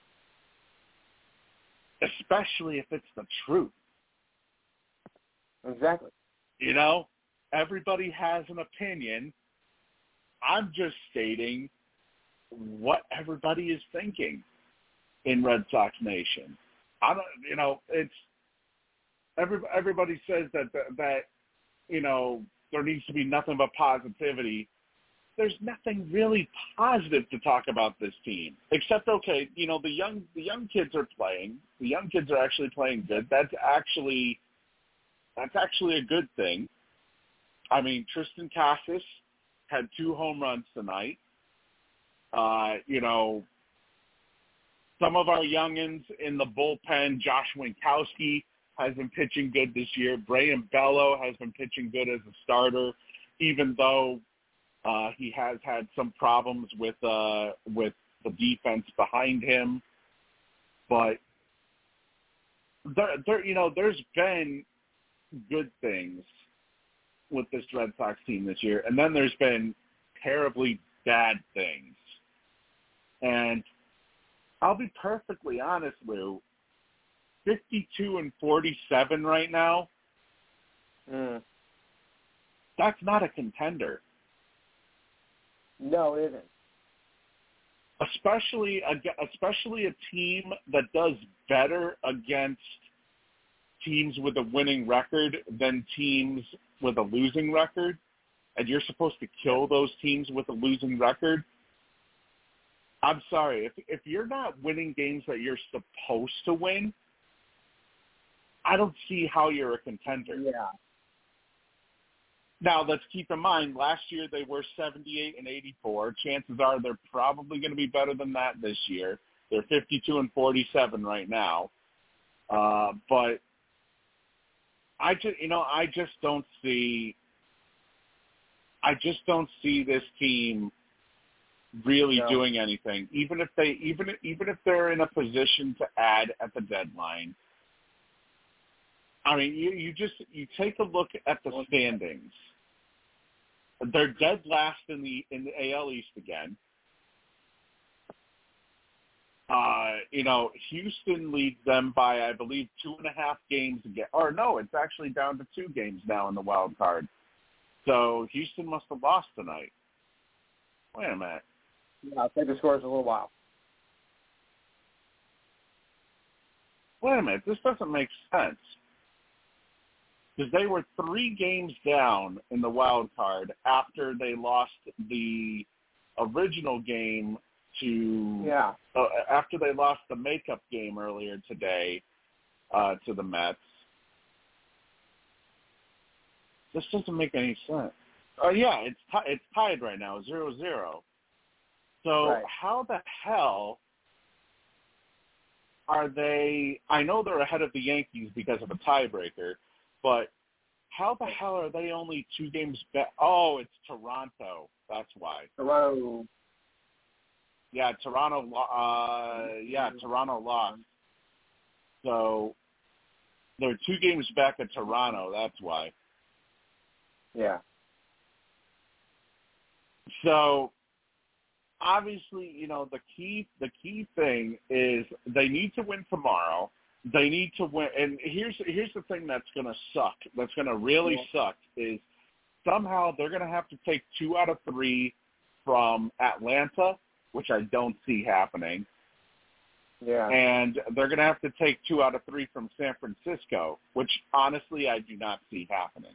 especially if it's the truth. Exactly. You know, everybody has an opinion. I'm just stating what everybody is thinking in Red Sox Nation. I don't, you know, it's every, everybody says that, that that you know there needs to be nothing but positivity. There's nothing really positive to talk about this team, except, okay, you know, the young the young kids are playing. The young kids are actually playing good. That's actually that's actually a good thing. I mean, Tristan Casas had two home runs tonight. Uh, you know, some of our youngins in the bullpen, Josh Winkowski has been pitching good this year. Brayan Bello has been pitching good as a starter, even though Uh, he has had some problems with uh, with the defense behind him, but there, there, you know, there's been good things with this Red Sox team this year, and then there's been terribly bad things. And I'll be perfectly honest, Lou. fifty-two and forty-seven right now. Mm. That's not a contender. No, it isn't. Especially, especially a team that does better against teams with a winning record than teams with a losing record, and you're supposed to kill those teams with a losing record. I'm sorry, if if you're not winning games that you're supposed to win, I don't see how you're a contender. Yeah. Now, let's keep in mind, last year they were seventy-eight and eighty-four. Chances are they're probably going to be better than that this year. They're fifty-two and forty-seven right now. Uh, but I just, you know, I just don't see, I just don't see this team really no. doing anything. Even if they, even even if they're in a position to add at the deadline. I mean, you, you just you take a look at the standings. They're dead last in the in the A L East again. Uh, you know, Houston leads them by, I believe, two and a half games again. Or no, it's actually down to two games now in the wild card. So Houston must have lost tonight. Wait a minute. Yeah, I'll take the scores a little while. Wait a minute. This doesn't make sense. Because they were three games down in the wild card after they lost the original game to yeah. uh, after they lost the makeup game earlier today uh, to the Mets. This doesn't make any sense. Oh uh, yeah, it's t- it's tied right now, zero zero. So right. how the hell are they? I know they're ahead of the Yankees because of a tiebreaker. But how the hell are they only two games back? Oh, it's Toronto. That's why. Toronto. Yeah, Toronto. Uh, yeah, Toronto lost. So they're two games back at Toronto. That's why. Yeah. So obviously, you know, the key the key thing is they need to win tomorrow. They need to win, and here's here's the thing that's going to suck. That's going to really yeah. suck is somehow they're going to have to take two out of three from Atlanta, which I don't see happening. Yeah. And they're going to have to take two out of three from San Francisco, which honestly I do not see happening.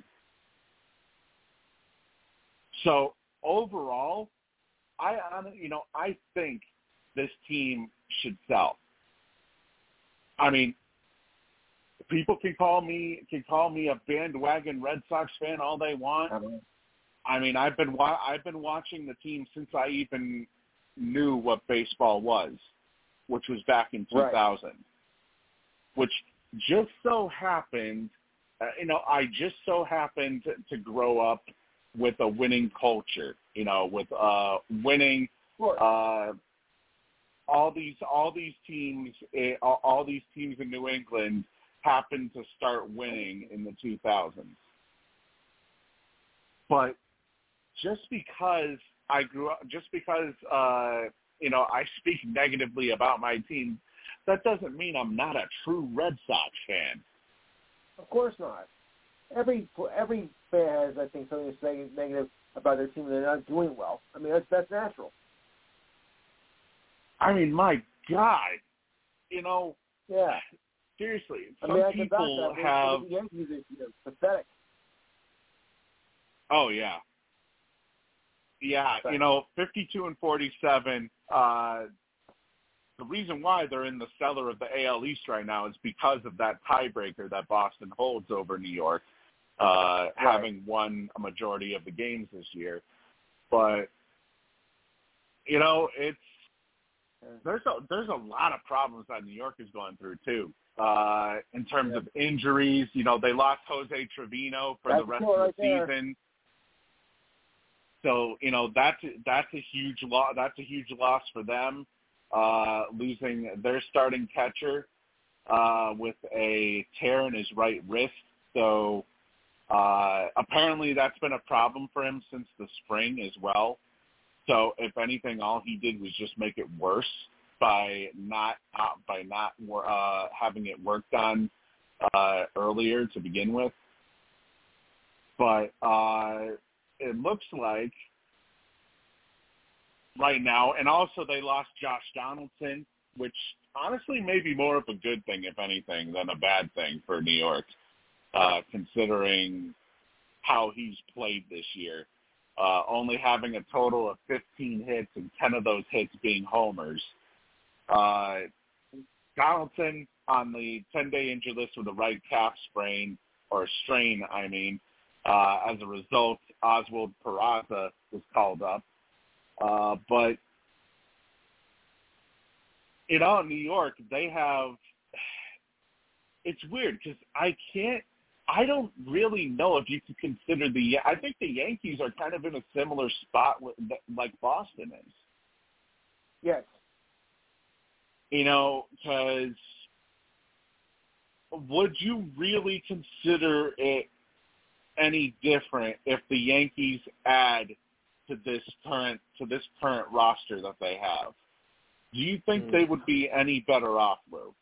So overall, I you know I think this team should sell. I mean, people can call me can call me a bandwagon Red Sox fan all they want. I mean, I've been wa- I've been watching the team since I even knew what baseball was, which was back in two thousand. Right. Which just so happened, uh, you know, I just so happened to, to grow up with a winning culture, you know, with uh, winning. Uh, all these all these teams, uh, all, all these teams in New England happened to start winning in the two thousands. But just because I grew up, just because uh, you know I speak negatively about my team, that doesn't mean I'm not a true Red Sox fan. Of course not. Every every fan has, I think, something to say negative about their team. They're not doing well. I mean, that's that's natural. I mean, my God, you know. Yeah. Seriously, some I mean, I people that. have. The Yankees are, you know, pathetic. Oh yeah. Yeah, you know, fifty-two and forty-seven. Uh, the reason why they're in the cellar of the A L East right now is because of that tiebreaker that Boston holds over New York, uh, right. having won a majority of the games this year. But you know, it's there's a there's a lot of problems that New York is going through too. Uh, in terms yeah. of injuries, you know, they lost Jose Trevino for that's the rest cool of the right season. There. So, you know, that's that's a huge loss. That's a huge loss for them, uh, losing their starting catcher uh, with a tear in his right wrist. So uh, apparently that's been a problem for him since the spring as well. So if anything, all he did was just make it worse by not uh, by not uh, having it worked on uh, earlier to begin with. But uh, it looks like right now, and also they lost Josh Donaldson, which honestly may be more of a good thing, if anything, than a bad thing for New York, uh, considering how he's played this year. Uh, only having a total of fifteen hits and ten of those hits being homers. Uh, Donaldson on the ten-day injured list with a right calf sprain, or strain, I mean. Uh, as a result, Oswald Peraza was called up. Uh, but, you know, in New York, they have – it's weird because I can't – I don't really know if you could consider the – I think the Yankees are kind of in a similar spot with, like Boston is. Yes. You know, because would you really consider it any different if the Yankees add to this current to this current roster that they have? Do you think mm. they would be any better off, Lou?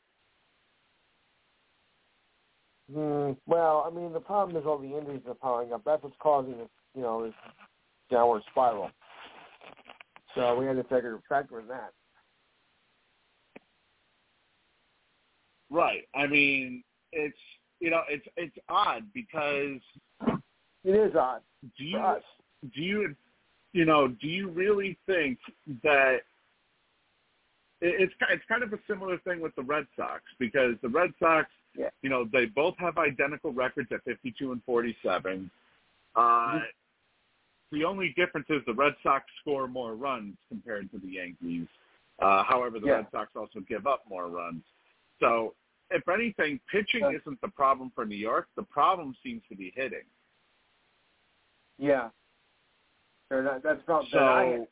Mm, well, I mean, the problem is all the injuries are piling up. That's what's causing this, you know, this downward spiral. So we had to figure factor in that. Right. I mean, it's you know, it's it's odd because it is odd. Do you do you you know do you really think that it's it's kind of a similar thing with the Red Sox, because the Red Sox, yeah. you know, they both have identical records at fifty-two and forty-seven. Uh, mm-hmm. The only difference is the Red Sox score more runs compared to the Yankees. Uh, however, the yeah. Red Sox also give up more runs. So, if anything, pitching uh, isn't the problem for New York. The problem seems to be hitting. Yeah. They're not, that's not so. bad.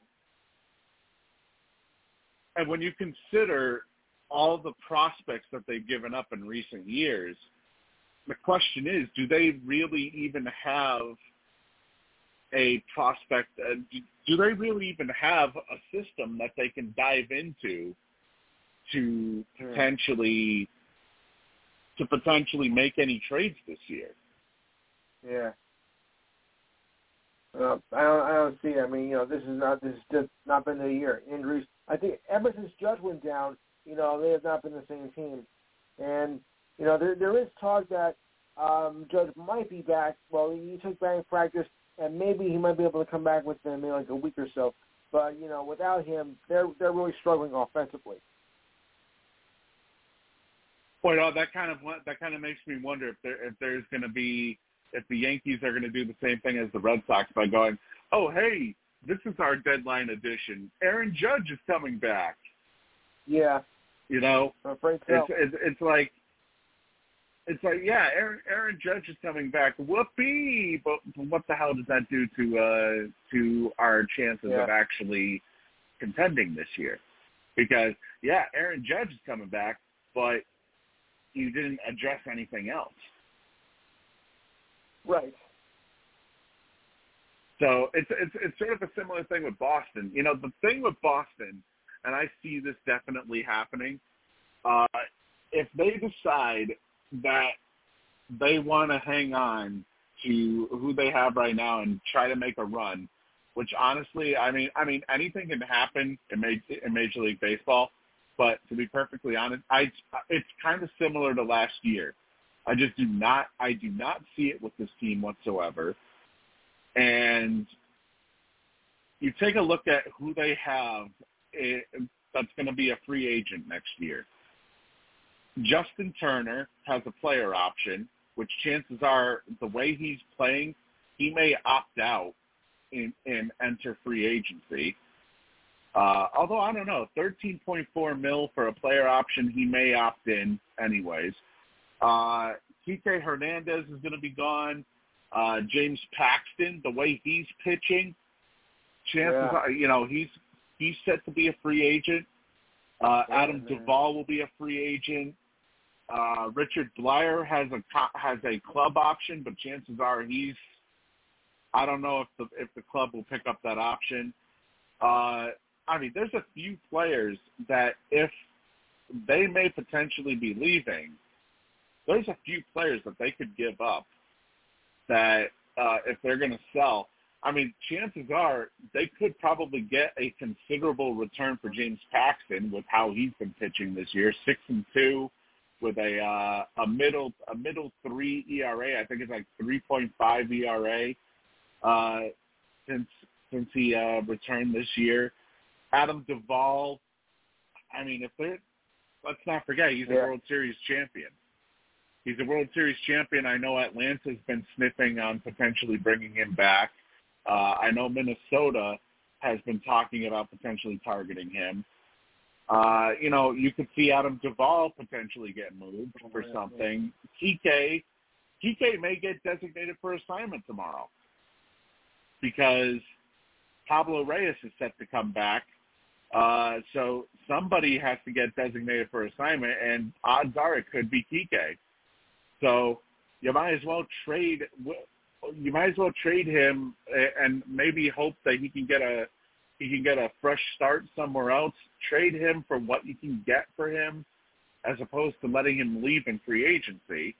And when you consider all the prospects that they've given up in recent years, the question is, do they really even have a prospect. Uh, do, do they really even have a system that they can dive into to potentially to potentially make any trades this year? Yeah. Uh, I don't. I don't see it. I mean, you know, this is not. This is just not been the year. Injuries. I think ever since Judge went down, you know, they have not been the same team. And you know, there there is talk that um, Judge might be back. Well, he took batting practice, and maybe he might be able to come back within maybe like a week or so. But you know, without him, they're they're really struggling offensively. Well, that kind of that kind of makes me wonder if there if there's going to be. if the Yankees are going to do the same thing as the Red Sox by going, oh, hey, this is our deadline edition. Aaron Judge is coming back. Yeah. You know, I'm afraid so. it's, it's, it's like, it's like, yeah, Aaron, Aaron Judge is coming back. Whoopee! But what the hell does that do to uh, to our chances yeah. of actually contending this year? Because, yeah, Aaron Judge is coming back, but you didn't address anything else. Right. So it's it's it's sort of a similar thing with Boston. You know, the thing with Boston, and I see this definitely happening, uh, if they decide that they want to hang on to who they have right now and try to make a run, which honestly, I mean, I mean, anything can happen in Major, in Major League Baseball. But to be perfectly honest, I it's kind of similar to last year. I just do not I do not see it with this team whatsoever. And you take a look at who they have it, that's going to be a free agent next year. Justin Turner has a player option, which chances are the way he's playing, he may opt out and, and enter free agency. Uh, although, I don't know, thirteen point four mil for a player option, he may opt in anyways. Uh, Kike Hernandez is going to be gone. Uh, James Paxton, the way he's pitching, chances yeah. are, you know, he's he's set to be a free agent. Uh, yeah, Adam man. Duvall will be a free agent. Uh, Richard Blyer has a has a club option, but chances are he's, I don't know if the if the club will pick up that option. Uh, I mean, there's a few players that if they may potentially be leaving, there's a few players that they could give up that uh, if they're going to sell, I mean, chances are they could probably get a considerable return for James Paxton with how he's been pitching this year, six and two with a uh, a middle a middle three E R A. I think it's like three point five E R A uh, since since he uh, returned this year. Adam Duvall, I mean, if they're let's not forget he's yeah. a World Series champion. He's a World Series champion. I know Atlanta's been sniffing on potentially bringing him back. Uh, I know Minnesota has been talking about potentially targeting him. Uh, you know, you could see Adam Duvall potentially get moved for something. Kike, Kike may get designated for assignment tomorrow because Pablo Reyes is set to come back. Uh, so somebody has to get designated for assignment, and odds are it could be Kike. So you might as well trade. You might as well trade him and maybe hope that he can get a he can get a fresh start somewhere else. Trade him for what you can get for him, as opposed to letting him leave in free agency.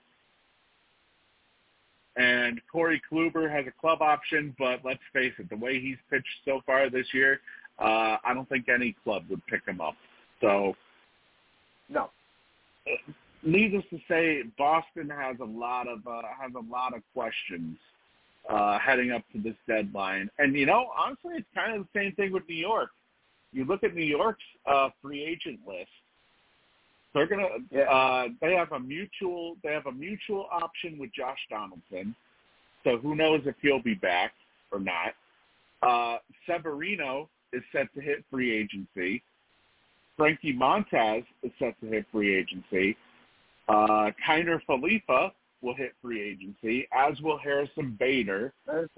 And Corey Kluber has a club option, but let's face it, the way he's pitched so far this year, uh, I don't think any club would pick him up. So, no. Needless to say, Boston has a lot of uh, has a lot of questions uh, heading up to this deadline. And you know, honestly, it's kind of the same thing with New York. You look at New York's uh, free agent list. They're gonna. Yeah. Uh, they have a mutual. They have a mutual option with Josh Donaldson. So who knows if he'll be back or not? Uh, Severino is set to hit free agency. Frankie Montas is set to hit free agency. Uh, Kiner Falefa will hit free agency, as will Harrison Bader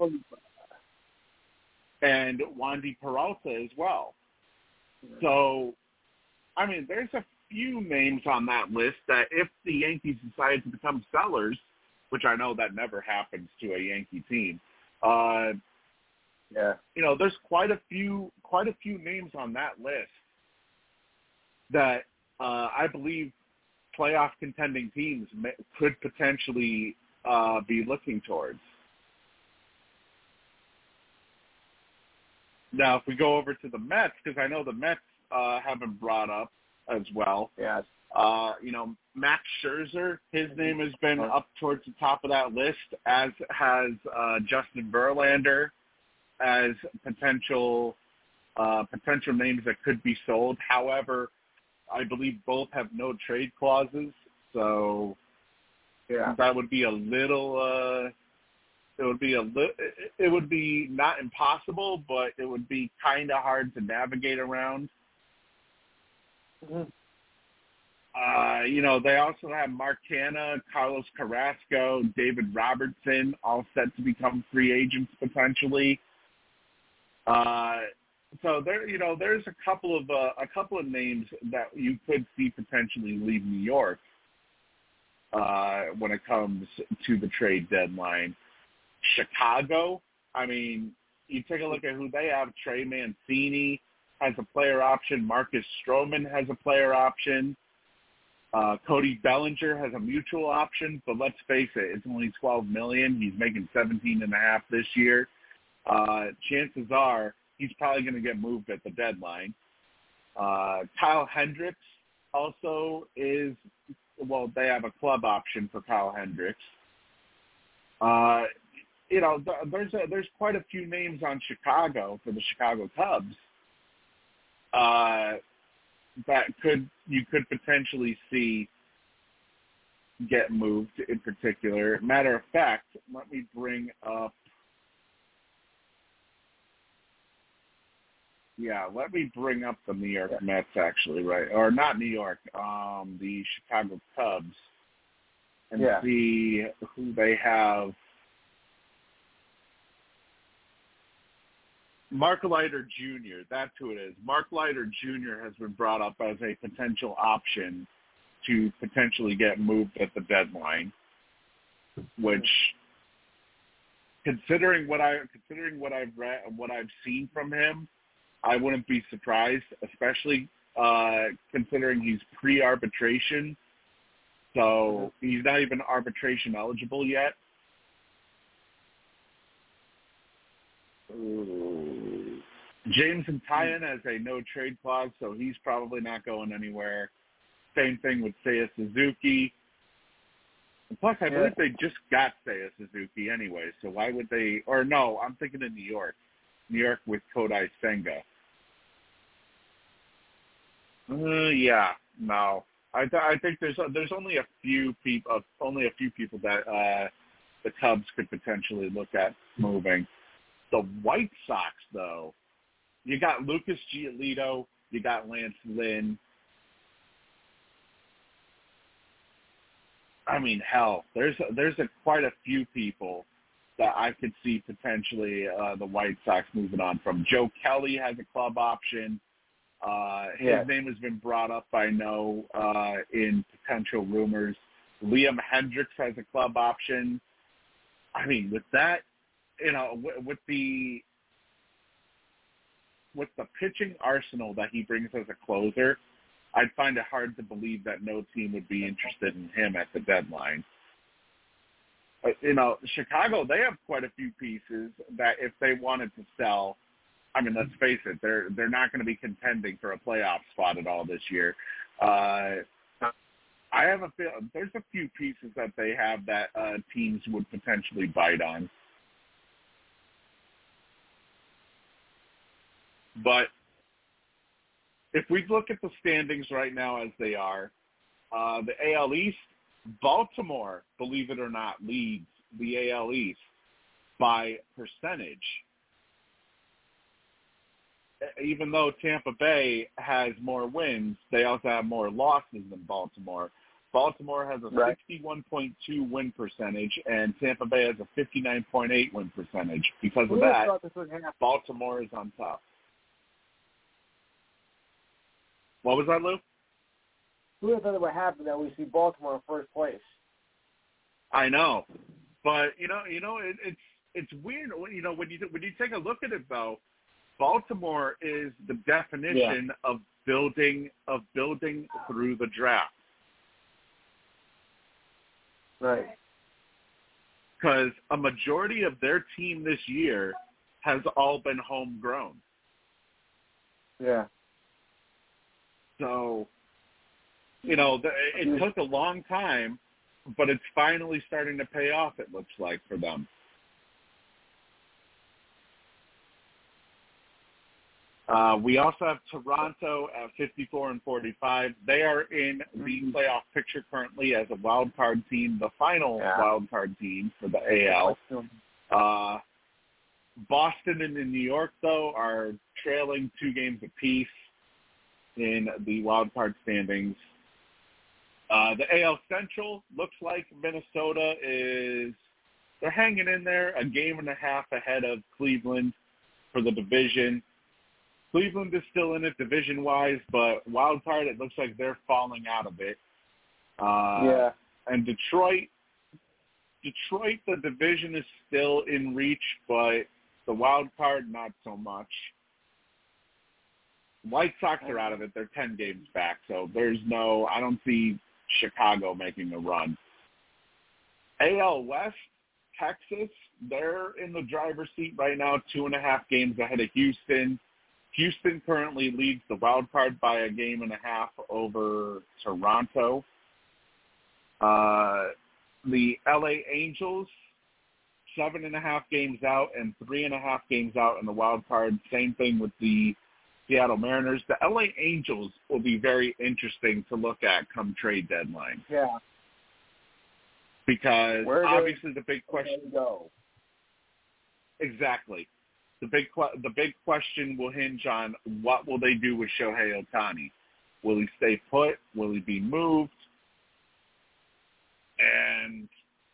and Wandy Peralta as well. So, I mean, there's a few names on that list that if the Yankees decide to become sellers, which I know that never happens to a Yankee team, uh, Yeah. you know, there's quite a few quite a few names on that list that uh, I believe playoff contending teams may, could potentially uh, be looking towards. Now, if we go over to the Mets, because I know the Mets uh, have been brought up as well. Yes. Uh, you know, Max Scherzer, his name has been up towards the top of that list, as has uh, Justin Verlander, as potential uh, potential names that could be sold. However, I believe both have no trade clauses, so yeah. that would be a little. Uh, it would be a li- It would be not impossible, but it would be kind of hard to navigate around. Mm-hmm. Uh, you know, they also have Mark Canha, Carlos Carrasco, David Robertson, all set to become free agents potentially. Uh, so there, you know, there's a couple of uh, a couple of names that you could see potentially leave New York uh, when it comes to the trade deadline. Chicago, I mean, you take a look at who they have. Trey Mancini has a player option. Marcus Stroman has a player option. Uh, Cody Bellinger has a mutual option, but let's face it, it's only twelve million dollars. He's making seventeen and a half this year. Uh, chances are he's probably going to get moved at the deadline. Uh, Kyle Hendricks also is, well, they have a club option for Kyle Hendricks. Uh, you know, th- there's a, there's quite a few names on Chicago for the Chicago Cubs uh, that could you could potentially see get moved in particular. Matter of fact, let me bring up Yeah, let me bring up the New York Mets, actually, right? Or not New York, um, the Chicago Cubs, and yeah. see who they have. Mark Leiter Junior, that's who it is. Mark Leiter Junior has been brought up as a potential option to potentially get moved at the deadline, which, considering what I considering what I've read, what I've seen from him, I wouldn't be surprised, especially uh, considering he's pre-arbitration, so he's not even arbitration eligible yet. James Tyon has a no-trade clause, so he's probably not going anywhere. Same thing with Seiya Suzuki. And plus, I believe yeah. they just got Seiya Suzuki anyway, so why would they – or no, I'm thinking of New York. New York with Kodai Senga. Uh, yeah, no. I th- I think there's uh, there's only a few people uh, only a few people that uh, the Cubs could potentially look at moving. The White Sox, though, you got Lucas Giolito, you got Lance Lynn. I mean, hell, there's a, there's a, quite a few people that I could see potentially uh, the White Sox moving on from. Joe Kelly has a club option. Uh, his yeah. name has been brought up, I know, uh, in potential rumors. Liam Hendricks has a club option. I mean, with that, you know, with, with the with the pitching arsenal that he brings as a closer, I'd find it hard to believe that no team would be interested in him at the deadline. But, you know, Chicago, they have quite a few pieces that if they wanted to sell, I mean, let's face it, they're they're not going to be contending for a playoff spot at all this year. Uh, I have a feel there's a few pieces that they have that uh, teams would potentially bite on. But if we look at the standings right now as they are, uh, the A L East, Baltimore, believe it or not, leads the A L East by percentage. Even though Tampa Bay has more wins, they also have more losses than Baltimore. Baltimore has a right. sixty-one point two win percentage, and Tampa Bay has a fifty-nine point eight win percentage. Because of that, Baltimore is on top. What was that, Lou? Who would have thought it would happen that we see Baltimore in first place? I know, but you know, you know, it, it's it's weird. You know, when you when you take a look at it, though, Baltimore is the definition yeah. of building of building through the draft. Right. Because a majority of their team this year has all been homegrown. Yeah. So, you know, it took a long time, but it's finally starting to pay off, it looks like, for them. Uh, we also have Toronto at fifty-four and forty-five. They are in the playoff picture currently as a wild card team, the final yeah. wild card team for the A L. Uh, Boston and New York, though, are trailing two games apiece in the wild card standings. Uh, the A L Central looks like Minnesota is they're hanging in there, a game and a half ahead of Cleveland for the division. Cleveland is still in it division-wise, but wild card, it looks like they're falling out of it. Uh, yeah. And Detroit, Detroit, the division is still in reach, but the wild card, not so much. White Sox are out of it. They're ten games back, so there's no, I don't see Chicago making a run. A L West, Texas, they're in the driver's seat right now, two and a half games ahead of Houston. Houston currently leads the wild card by a game and a half over Toronto. Uh, the L A Angels, seven and a half games out and three and a half games out in the wild card. Same thing with the Seattle Mariners. The L A Angels will be very interesting to look at come trade deadline. Yeah. Because Where obviously the big question. Go? Exactly. The big the big question will hinge on what will they do with Shohei Ohtani. Will he stay put? Will he be moved? And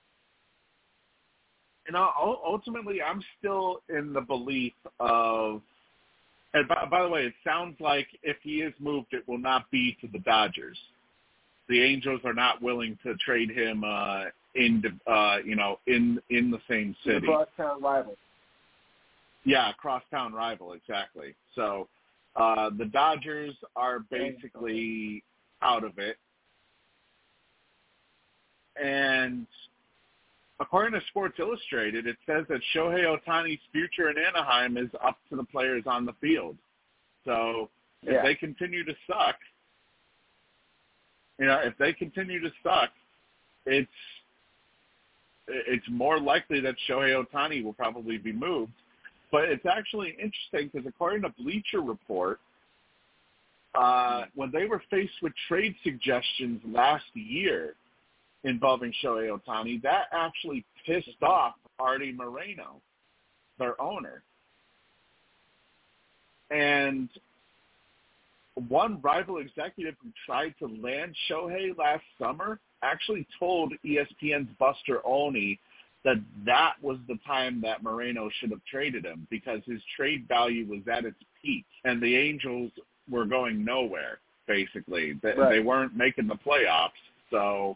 you know, ultimately, I'm still in the belief of. And by, by the way, it sounds like if he is moved, it will not be to the Dodgers. The Angels are not willing to trade him uh, in, uh, you know, in in the same city. The crosstown rival. Yeah, crosstown rival, exactly. So uh, the Dodgers are basically out of it. And according to Sports Illustrated, it says that Shohei Ohtani's future in Anaheim is up to the players on the field. So if yeah. they continue to suck, you know, if they continue to suck, it's it's more likely that Shohei Ohtani will probably be moved. But it's actually interesting because according to Bleacher Report, uh, when they were faced with trade suggestions last year involving Shohei Ohtani, that actually pissed off Artie Moreno, their owner. And one rival executive who tried to land Shohei last summer actually told E S P N's Buster Olney that that was the time that Moreno should have traded him because his trade value was at its peak, and the Angels were going nowhere, basically. They, right. they weren't making the playoffs, so...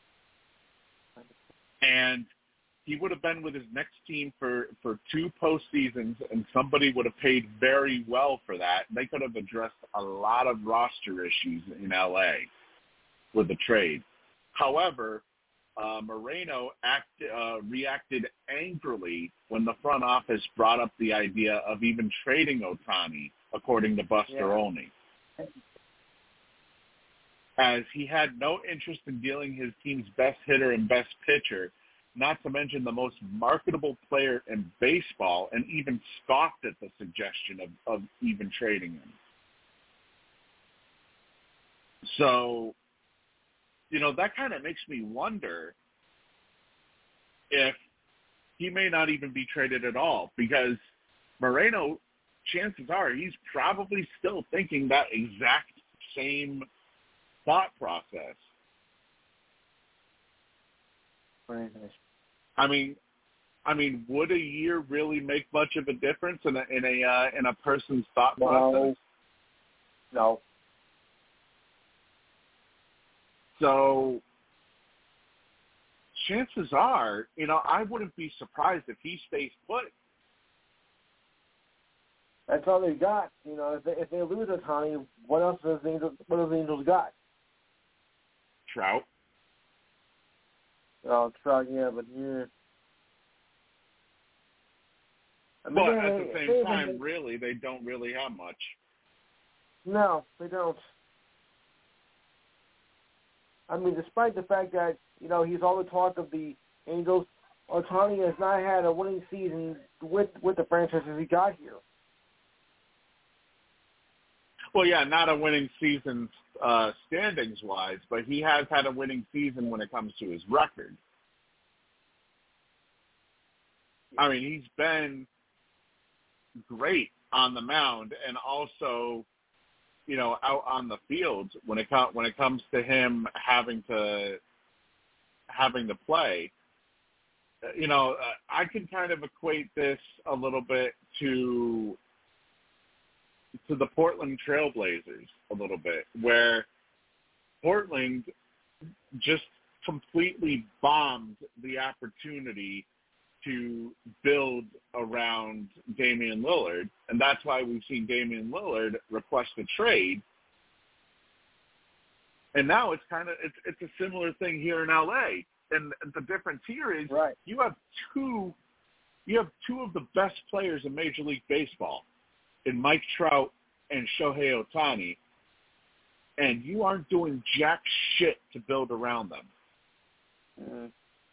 And he would have been with his next team for, for two postseasons, and somebody would have paid very well for that. They could have addressed a lot of roster issues in L A with the trade. However, uh, Moreno act, uh, reacted angrily when the front office brought up the idea of even trading Ohtani, according to Buster yeah. Olney, as he had no interest in dealing his team's best hitter and best pitcher, not to mention the most marketable player in baseball, and even scoffed at the suggestion of, of even trading him. So, you know, that kind of makes me wonder if he may not even be traded at all, because Moreno, chances are he's probably still thinking that exact same thought process. Very nice. I mean, I mean, would a year really make much of a difference in a in a uh, in a person's thought no. process? No. So chances are, you know, I wouldn't be surprised if he stays put. That's all they got. You know, if they, if they lose Ohtani, what else does the Angels, what does the Angels got? Trout. Oh, Trout, yeah, but yeah. I mean, But they, at the same they, time, they, really, they don't really have much. No, they don't. I mean, despite the fact that, you know, he's all the talk of the Angels, Ohtani has not had a winning season with with the franchise as he got here. Well, yeah, not a winning season uh, standings-wise, but he has had a winning season when it comes to his record. I mean, he's been great on the mound and also, you know, out on the field when it com- when it comes to him having to having to play. You know, uh, I can kind of equate this a little bit to to the Portland Trailblazers a little bit, where Portland just completely bombed the opportunity to build around Damian Lillard, and that's why we've seen Damian Lillard request a trade. And now it's kind of it's it's a similar thing here in L A. And the difference here is right. you have two you have two of the best players in Major League Baseball, in Mike Trout and Shohei Ohtani, and you aren't doing jack shit to build around them. Mm-hmm.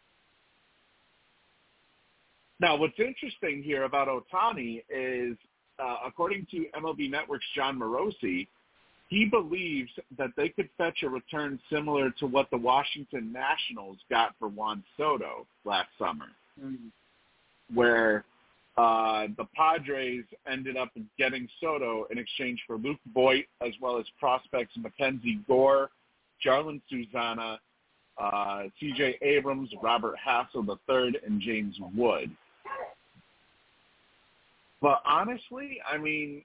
Now, what's interesting here about Ohtani is, uh, according to M L B Network's John Morosi, he believes that they could fetch a return similar to what the Washington Nationals got for Juan Soto last summer, mm-hmm. where uh, the Padres ended up getting Soto in exchange for Luke Voit, as well as prospects Mackenzie Gore, Jarlin Susana, uh, C J Abrams, Robert Hassel the third, and James Wood. But honestly, I mean,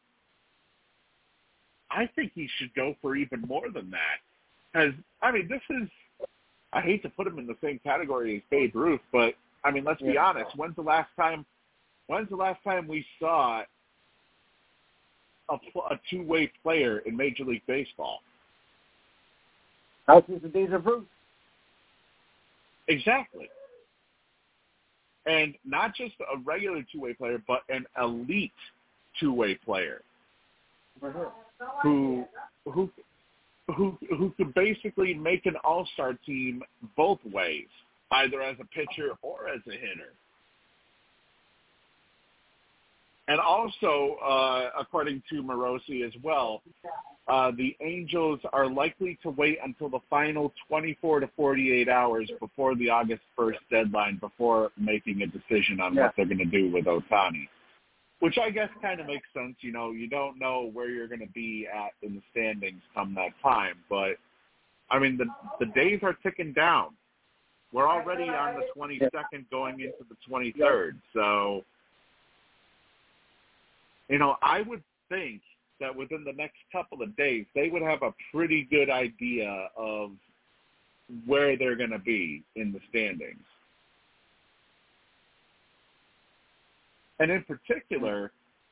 I think he should go for even more than that. Because, I mean, this is, I hate to put him in the same category as Babe Ruth, but, I mean, let's be yeah. honest. When's the last time, when's the last time we saw a, a two-way player in Major League Baseball? Out since the days of Ruth. Exactly. And not just a regular two-way player, but an elite two-way player who who who who could basically make an all-star team both ways, either as a pitcher or as a hitter. And also, uh, according to Morosi as well, uh, the Angels are likely to wait until the final twenty-four to forty-eight hours before the August first deadline before making a decision on yeah. what they're going to do with Ohtani, which I guess kind of makes sense. You know, you don't know where you're going to be at in the standings come that time. But, I mean, the the days are ticking down. We're already on the twenty-second going into the twenty-third. So, you know, I would think that within the next couple of days, they would have a pretty good idea of where they're going to be in the standings. And in particular,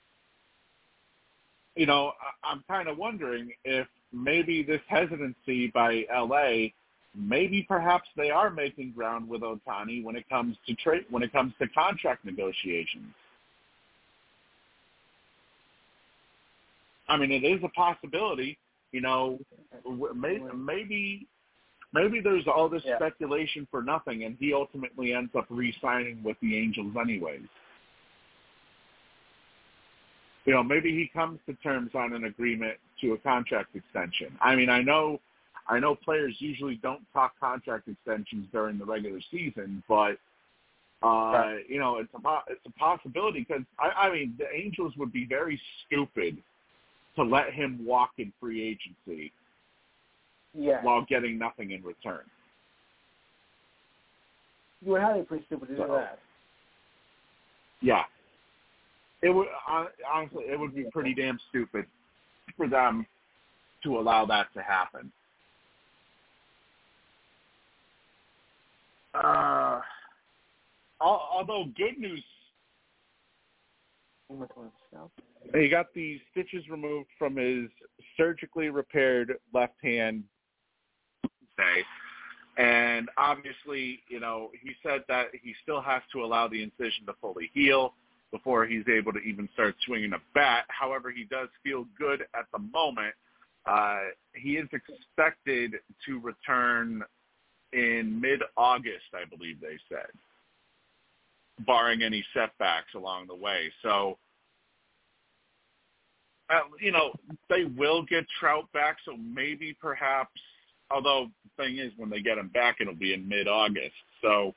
you know, I'm kind of wondering if maybe this hesitancy by L A, maybe perhaps they are making ground with Ohtani when it comes to trade, when it comes to contract negotiations. I mean, it is a possibility, you know, maybe maybe, maybe there's all this yeah. speculation for nothing, and he ultimately ends up re-signing with the Angels anyways. You know, maybe he comes to terms on an agreement to a contract extension. I mean, I know, I know players usually don't talk contract extensions during the regular season, but uh, right. you know, it's a it's a possibility because I, I mean, the Angels would be very stupid to let him walk in free agency yeah. while getting nothing in return. You would have to be pretty stupid to do so, that. Yeah. It would honestly, it would be pretty damn stupid for them to allow that to happen. uh, although good news, he got the stitches removed from his surgically repaired left hand today. And obviously, you know, he said that he still has to allow the incision to fully heal before he's able to even start swinging a bat. However, he does feel good at the moment. Uh, he is expected to return in mid-August, I believe they said, barring any setbacks along the way. So, uh, you know, they will get Trout back, so maybe perhaps, although the thing is, when they get him back, it'll be in mid-August. So,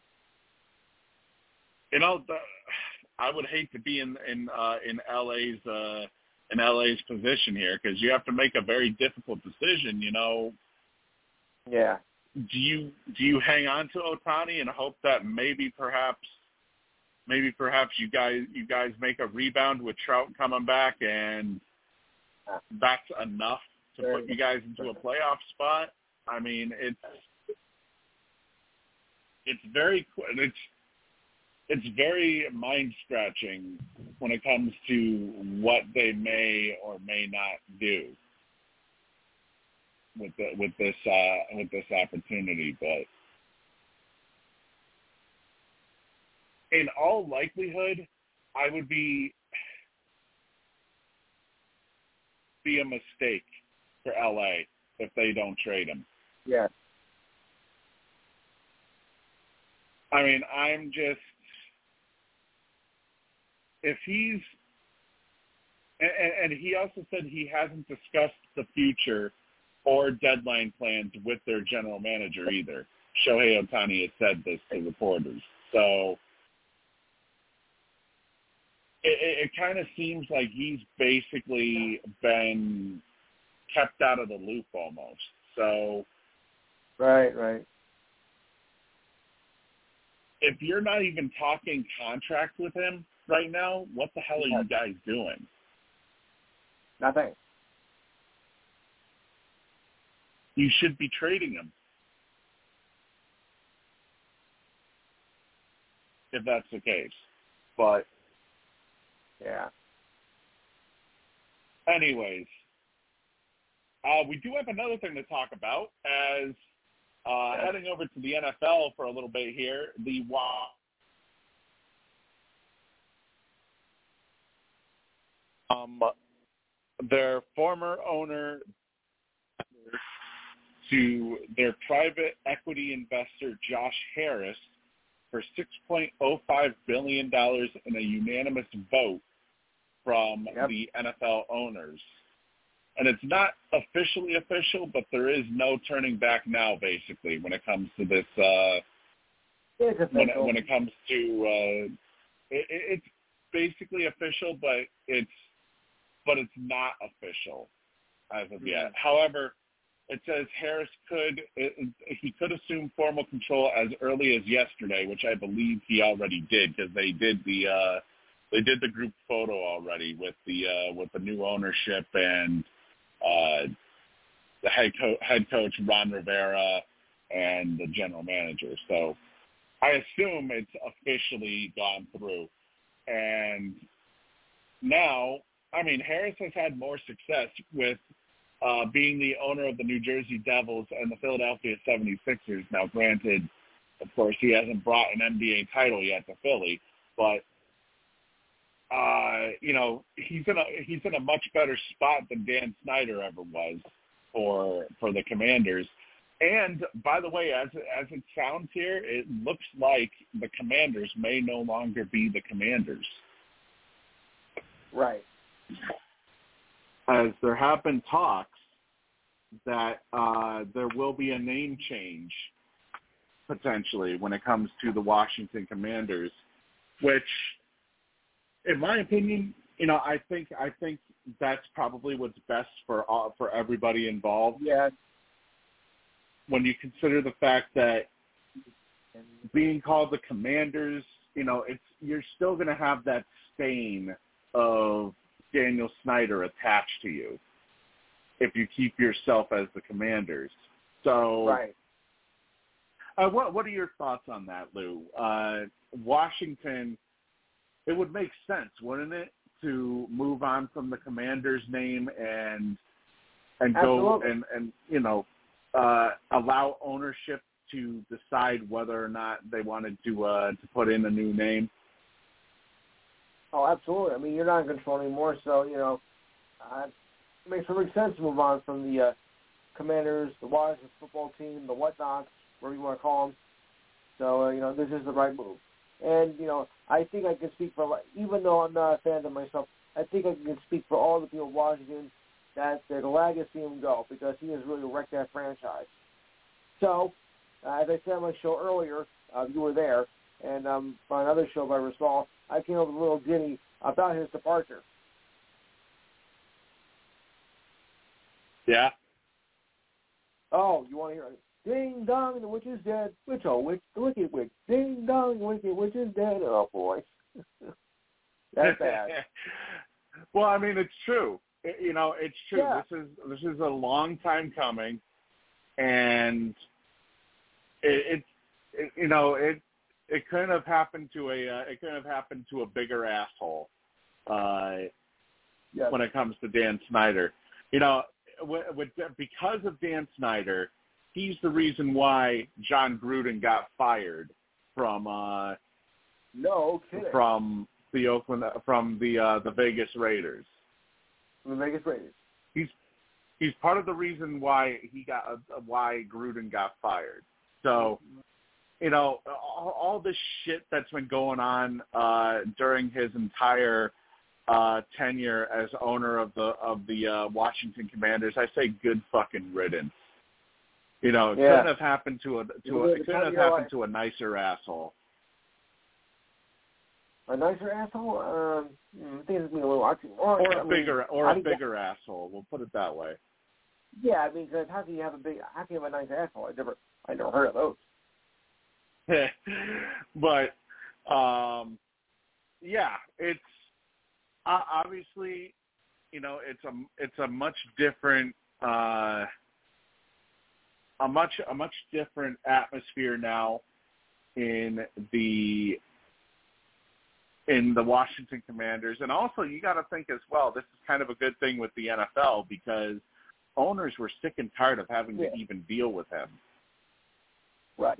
you know, the, I would hate to be in in uh, in L A's uh, in L A's position here, because you have to make a very difficult decision. You know, yeah. Do you do you hang on to Ohtani and hope that maybe perhaps maybe perhaps you guys you guys make a rebound with Trout coming back, and that's enough to put you guys into a playoff spot? I mean, it's it's very it's it's very mind scratching when it comes to what they may or may not do with the, with this uh, with this opportunity. But in all likelihood, I would be be a mistake for L A if they don't trade him. Yeah. I mean, I'm just, if he's, and, and he also said he hasn't discussed the future or deadline plans with their general manager either. Shohei Ohtani has said this to reporters. So it, it kind of seems like he's basically been kept out of the loop almost. So right, right. If you're not even talking contract with him right now, what the hell are you guys doing? Nothing. You should be trading him. If that's the case. But yeah. Anyways, uh, we do have another thing to talk about as uh, yeah. heading over to the N F L for a little bit here. The um, their former owner to their private equity investor Josh Harris for six point oh five billion dollars in a unanimous vote from yep. the N F L owners. And it's not officially official, but there is no turning back now, basically, when it comes to this. Uh, when, it, when it comes to, uh, it, it's basically official, but it's but it's not official as of yet. However, it says Harris could it, he could assume formal control as early as yesterday, which I believe he already did, because they did the uh, they did the group photo already with the uh, with the new ownership and uh, the head co- head coach Ron Rivera and the general manager. So I assume it's officially gone through. And now, I mean, Harris has had more success with Uh, being the owner of the New Jersey Devils and the Philadelphia seventy-sixers. Now, granted, of course, he hasn't brought an N B A title yet to Philly, but uh, you know, he's in a he's in a much better spot than Dan Snyder ever was for for the Commanders. And by the way, as as it sounds here, it looks like the Commanders may no longer be the Commanders. Right. As there have been talks that uh, there will be a name change potentially when it comes to the Washington Commanders, which, in my opinion, you know, I think I think that's probably what's best for all, for everybody involved. Yeah. When you consider the fact that being called the Commanders, you know, it's you're still going to have that stain of Daniel Snyder attached to you if you keep yourself as the Commanders. So right. Uh, what What are your thoughts on that, Lou? Uh, Washington, it would make sense, wouldn't it, to move on from the Commanders name and and go and, and you know uh, allow ownership to decide whether or not they wanted to uh, to put in a new name? Oh, absolutely. I mean, you're not in control anymore, so, you know, uh, it makes perfect sense to move on from the uh, Commanders, the Washington football team, the whatnots, whatever you want to call them. So, uh, you know, this is the right move. And, you know, I think I can speak for, even though I'm not a fan of myself, I think I can speak for all the people of Washington that they're glad to see him go because he has really wrecked that franchise. So, uh, as I said on my show earlier, uh, you were there, and um, on another show by Rasal, I came up with a little ditty about his departure. Yeah. Oh, you want to hear it? Ding dong, the witch is dead. Witch, oh, witch, the wicked witch. Ding dong, the wicked witch is dead. Oh, boy. That's bad. Well, I mean, it's true. It, you know, it's true. Yeah. This is this is a long time coming, and it, it, it you know it it couldn't have happened to a uh, it couldn't have happened to a bigger asshole. Uh, yes. When it comes to Dan Snyder, you know, with, with, because of Dan Snyder, he's the reason why John Gruden got fired from uh, no kidding. from the Oakland from the uh, the Vegas Raiders. The Vegas Raiders. He's he's part of the reason why he got uh, why Gruden got fired. So, you know, all, all this shit that's been going on uh, during his entire uh, tenure as owner of the of the uh, Washington Commanders, I say good fucking riddance. You know, it yeah. couldn't have happened to a to a, it couldn't have happened life. to a nicer asshole. A nicer asshole? Um, I think it's a little artsy. Or, Or I a mean, bigger, or a mean, bigger asshole. We'll put it that way. Yeah, I mean, because how can you have a big? How can you have a nice asshole? I never, I never heard of those. But, um, yeah, it's uh, obviously, you know, it's a it's a much different, uh, a much a much different atmosphere now in the. in the Washington Commanders. And also, you got to think as well, this is kind of a good thing with the N F L because owners were sick and tired of having yeah. to even deal with him. Right.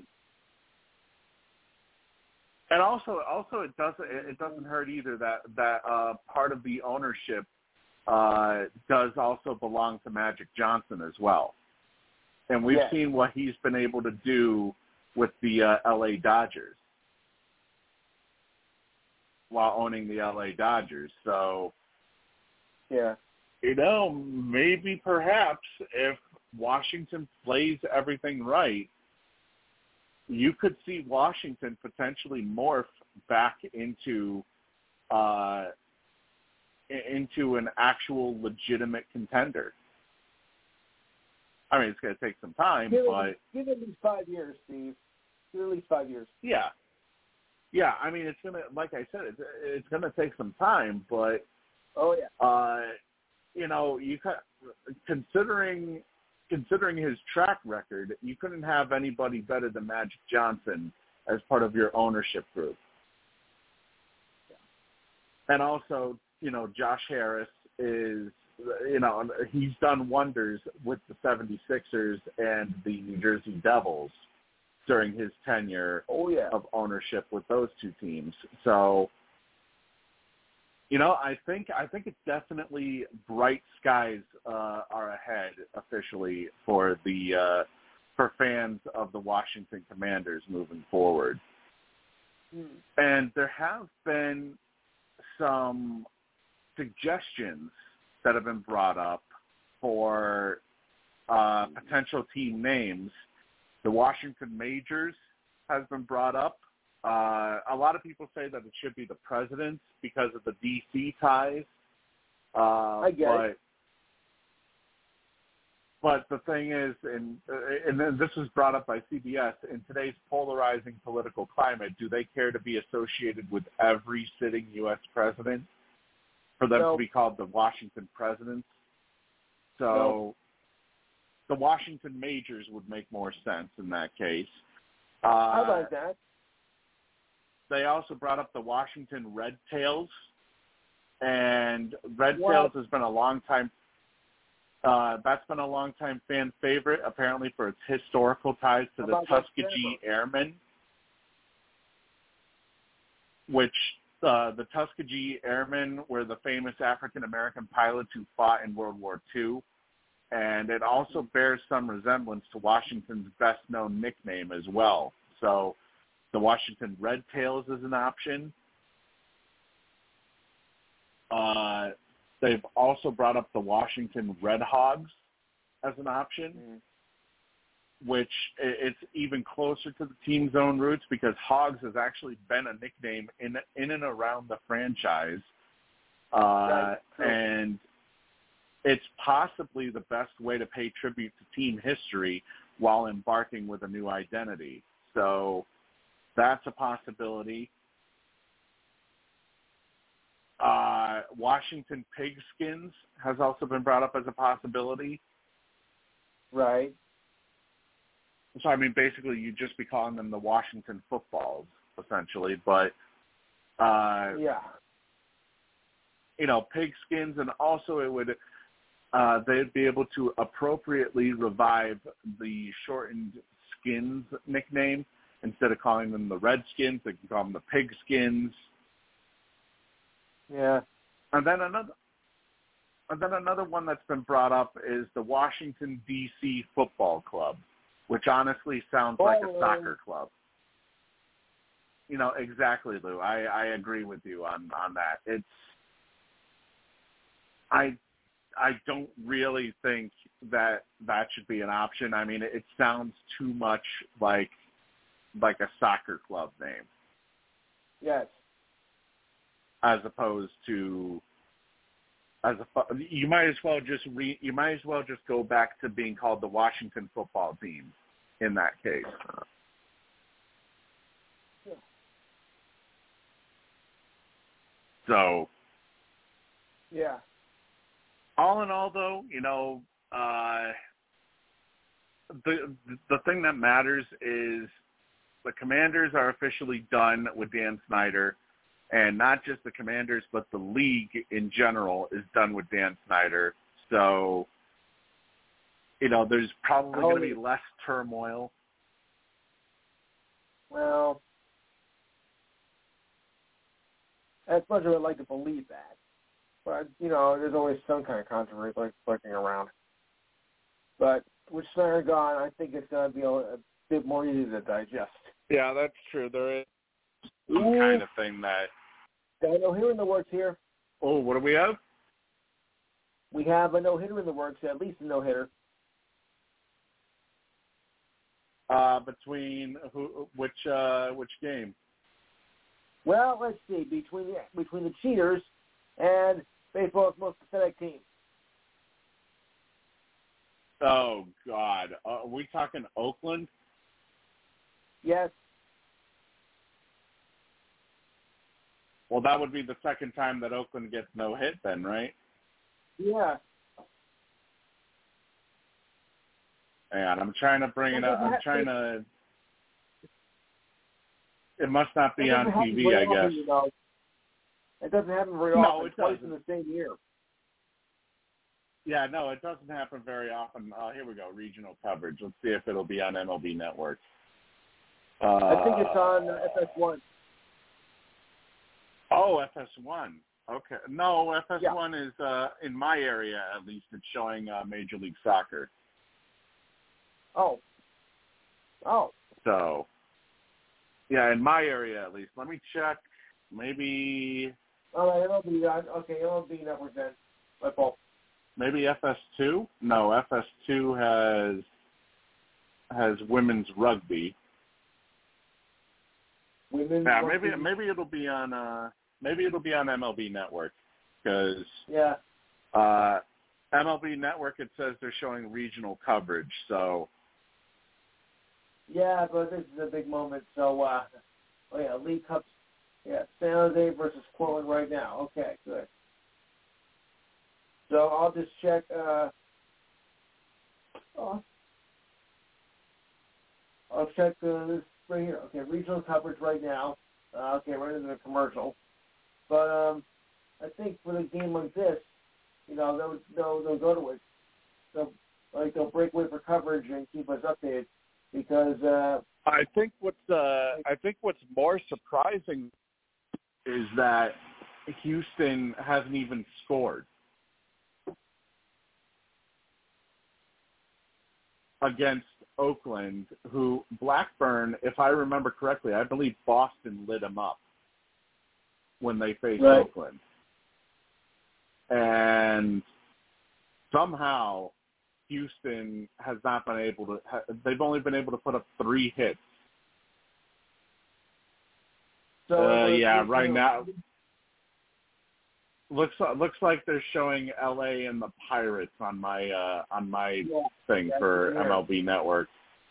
And also, also it doesn't it doesn't hurt either that that uh, part of the ownership uh, does also belong to Magic Johnson as well. And we've yeah. seen what he's been able to do with the uh, L A Dodgers while owning the L A Dodgers. So, yeah, you know, maybe perhaps if Washington plays everything right, you could see Washington potentially morph back into uh, into an actual legitimate contender. I mean, it's going to take some time, give but it, give it at least five years, Steve. Give it at least five years. Yeah. Yeah, I mean, it's gonna, like I said, it's it's gonna take some time, but oh yeah, uh, you know, you considering considering his track record, you couldn't have anybody better than Magic Johnson as part of your ownership group. Yeah. And also, you know, Josh Harris is, you know, he's done wonders with the seventy-sixers and the New Jersey Devils during his tenure oh, yeah. of ownership with those two teams. So, you know, I think I think it's definitely bright skies uh, are ahead officially for the uh, for fans of the Washington Commanders moving forward. Mm. And there have been some suggestions that have been brought up for uh, potential team names. The Washington Majors has been brought up. Uh, a lot of people say that it should be the Presidents because of the D C ties. Uh, I get but, it. But the thing is, and, and then this was brought up by C B S, in today's polarizing political climate, do they care to be associated with every sitting U S president for them no. to be called the Washington Presidents? So... No. The Washington Majors would make more sense in that case. Uh, I like that. They also brought up the Washington Red Tails, and Red What? Tails has been a long time. Uh, that's been a long time fan favorite, apparently for its historical ties to How the about that Tuskegee Trevor? Airmen, which uh, the Tuskegee Airmen were the famous African American pilots who fought in World War Two, and it also bears some resemblance to Washington's best-known nickname as well. So the Washington Red Tails is an option. Uh, they've also brought up the Washington Red Hogs as an option, mm-hmm. which it's even closer to the team's own roots because Hogs has actually been a nickname in in and around the franchise. Uh, Right. And it's possibly the best way to pay tribute to team history while embarking with a new identity. So that's a possibility. Uh, Washington Pigskins has also been brought up as a possibility. Right. So, I mean, basically you'd just be calling them the Washington Footballs, essentially. But, uh, Yeah. you know, Pigskins, and also it would, uh, they'd be able to appropriately revive the shortened Skins nickname. Instead of calling them the Redskins, they can call them the Pigskins. Yeah. And then another, and then another one that's been brought up is the Washington D C Football Club, which honestly sounds like a soccer club. You know, exactly, Lou. I, I agree with you on, on that. It's, I, I don't really think that that should be an option. I mean, it, it sounds too much like, like a soccer club name. Yes. As opposed to, as a, you might as well just re, you might as well just go back to being called the Washington Football Team in that case. Yeah. So, Yeah. all in all, though, you know, uh, the the thing that matters is the Commanders are officially done with Dan Snyder. And not just the Commanders, but the league in general is done with Dan Snyder. So, you know, there's probably going to be less turmoil. Well, as much as I'd like to believe that. But, you know, there's always some kind of controversy like lurking around. But with Snyder gone, I think it's going to be a, a bit more easy to digest. Yeah, that's true. There is some Ooh. kind of thing that... Got a no-hitter in the works here. Oh, what do we have? We have a no-hitter in the works, at least a no-hitter. Uh, between who? Which uh, which game? Well, let's see. Between the, between the cheaters and baseball's most pathetic team. Oh, God. Uh, are we talking Oakland? Yes. Well, that would be the second time that Oakland gets no hit then, right? Yeah. And I'm trying to bring it up. I'm trying to... It must not be on T V, I guess. Often, you know. It doesn't happen very no, often. it Twice doesn't. in the same year. Yeah, no, it doesn't happen very often. Uh, here we go, regional coverage. Let's see if it'll be on M L B Network. Uh, I think it's on uh, F S one. Oh, F S one. Okay. No, F S one yeah. is, uh, in my area at least, it's showing uh, Major League Soccer. Oh. Oh. So, yeah, in my area at least. Let me check. Maybe... All right, M L B. Okay, M L B Network then. My fault. Maybe F S two? No, F S two has has women's rugby. Women's yeah, rugby. maybe maybe it'll be on uh maybe it'll be on M L B Network because yeah, uh, M L B Network it says they're showing regional coverage. So yeah, but this is a big moment. So uh, oh yeah, League Cups. Yeah, San Jose versus Portland right now. Okay, good. So I'll just check. Uh, oh, I'll check uh, this right here. Okay, regional coverage right now. Uh, okay, right into the commercial. But um, I think for a game like this, you know, they'll they'll, they'll go to it. They'll like they'll break away for coverage and keep us updated because. Uh, I think what's uh, I think what's more surprising is that Houston hasn't even scored against Oakland, who Blackburn, if I remember correctly, I believe Boston lit them up when they faced right. Oakland. And somehow Houston has not been able to – they've only been able to put up three hits. So uh, yeah, you right know, now – Looks looks like they're showing L A and the Pirates on my uh, on my yeah, thing yeah, for yeah. M L B Network.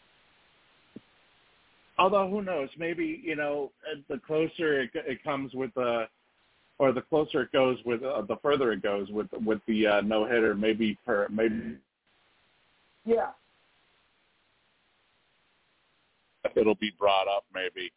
Although who knows? Maybe you know the closer it, it comes with the, or the closer it goes with uh, the further it goes with with the uh, no hitter. Maybe per maybe yeah. it'll be brought up. Maybe.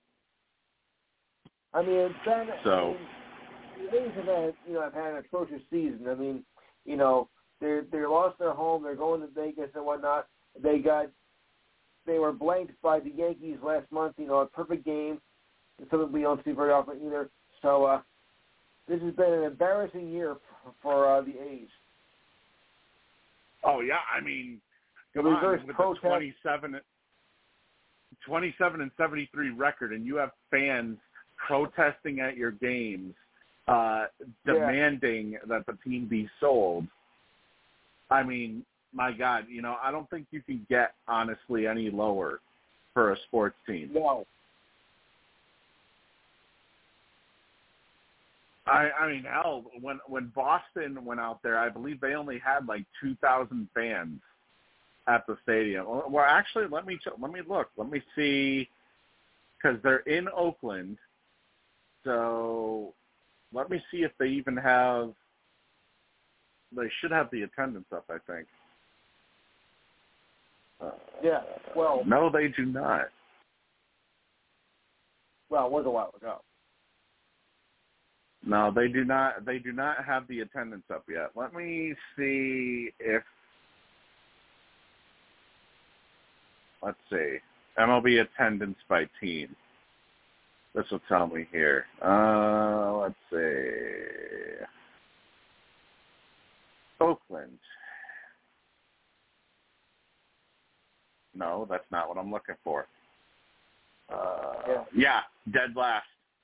I mean, it's been, So. I mean, the A's have had, you know, have had an atrocious season. I mean, you know, they're they're lost their home. They're going to Vegas and whatnot. They got, they were blanked by the Yankees last month. You know, a perfect game. It's something we don't see very often either. So uh, this has been an embarrassing year for, for uh, the A's. Oh yeah, I mean, come The on, reverse with protest. the twenty-seven, twenty-seven and seventy-three record, and you have fans protesting at your games. Uh, demanding yeah. that the team be sold. I mean, my God, you know, I don't think you can get, honestly, any lower for a sports team. No. I, I mean, hell, when when Boston went out there, I believe they only had like two thousand fans at the stadium. Well, actually, let me let me look. Let me see, because they're in Oakland, so. Let me see if they even have – they should have the attendance up, I think. Uh, yeah, well – No, they do not. Well, it was a while ago. No, they do not. They do not have the attendance up yet. Let me see if – let's see. M L B attendance by team. This will tell me here. Uh, let's see. Oakland. No, that's not what I'm looking for. Uh, yeah. yeah, dead last.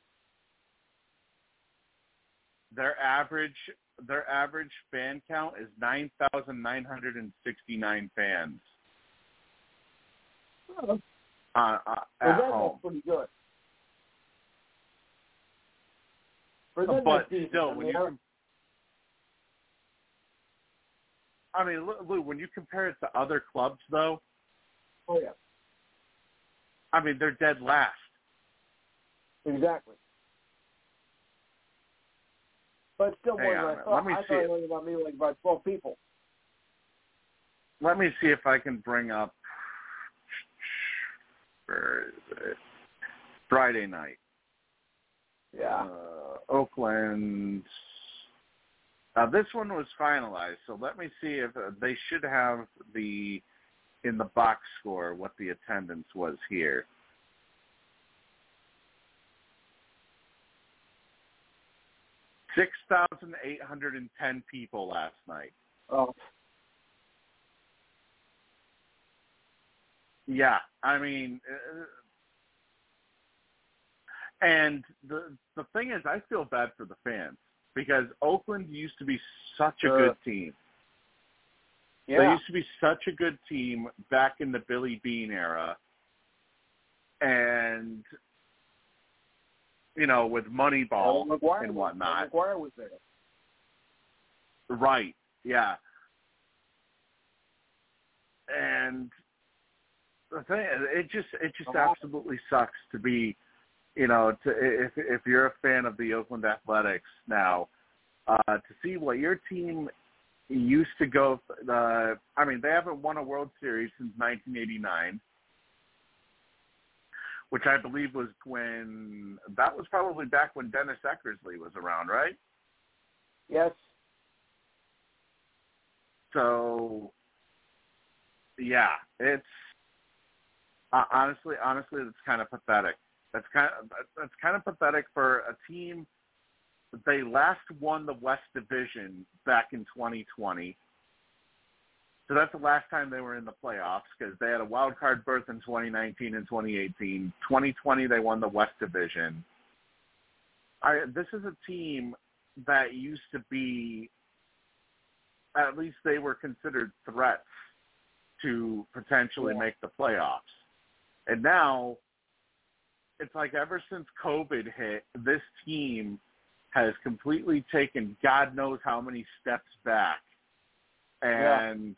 Their average, their average fan count is nine thousand nine hundred sixty-nine fans. Oh. Uh, uh, well, at that, home. That's pretty good. For But that season, still, I when mean, you, I mean, Lou, when you compare it to other clubs, though, oh yeah, I mean, they're dead last. Exactly. But still more Hang than on, I thought. let me I see thought it. it was about maybe like about twelve people. Let me see if I can bring up. Where is it? Friday night. Yeah. Uh, Oakland. Now this one was finalized, so let me see if uh, they should have the in the box score what the attendance was here. Six thousand eight hundred and ten people last night. Oh. Yeah, I mean, uh, and the the thing is, I feel bad for the fans because Oakland used to be such a good team. Yeah. They used to be such a good team back in the Billy Beane era, and you know, with Moneyball well, McGuire and was, whatnot. McGuire was there. Right. Yeah. And the thing, it just it just Oh, absolutely sucks to be, you know, to if if you're a fan of the Oakland Athletics now, uh, to see what your team used to go. Uh, I mean, they haven't won a World Series since nineteen eighty-nine. which I believe was when that was probably back when Dennis Eckersley was around, right? Yes. So, yeah, it's uh, honestly, honestly, it's kind of pathetic. That's kind of that's kind of pathetic for a team. They last won the West Division back in twenty twenty. So that's the last time they were in the playoffs because they had a wild card berth in twenty nineteen and twenty eighteen. twenty twenty, they won the West Division. I, this is a team that used to be, at least they were considered threats to potentially yeah. make the playoffs. And now, it's like ever since COVID hit, this team has completely taken God knows how many steps back. And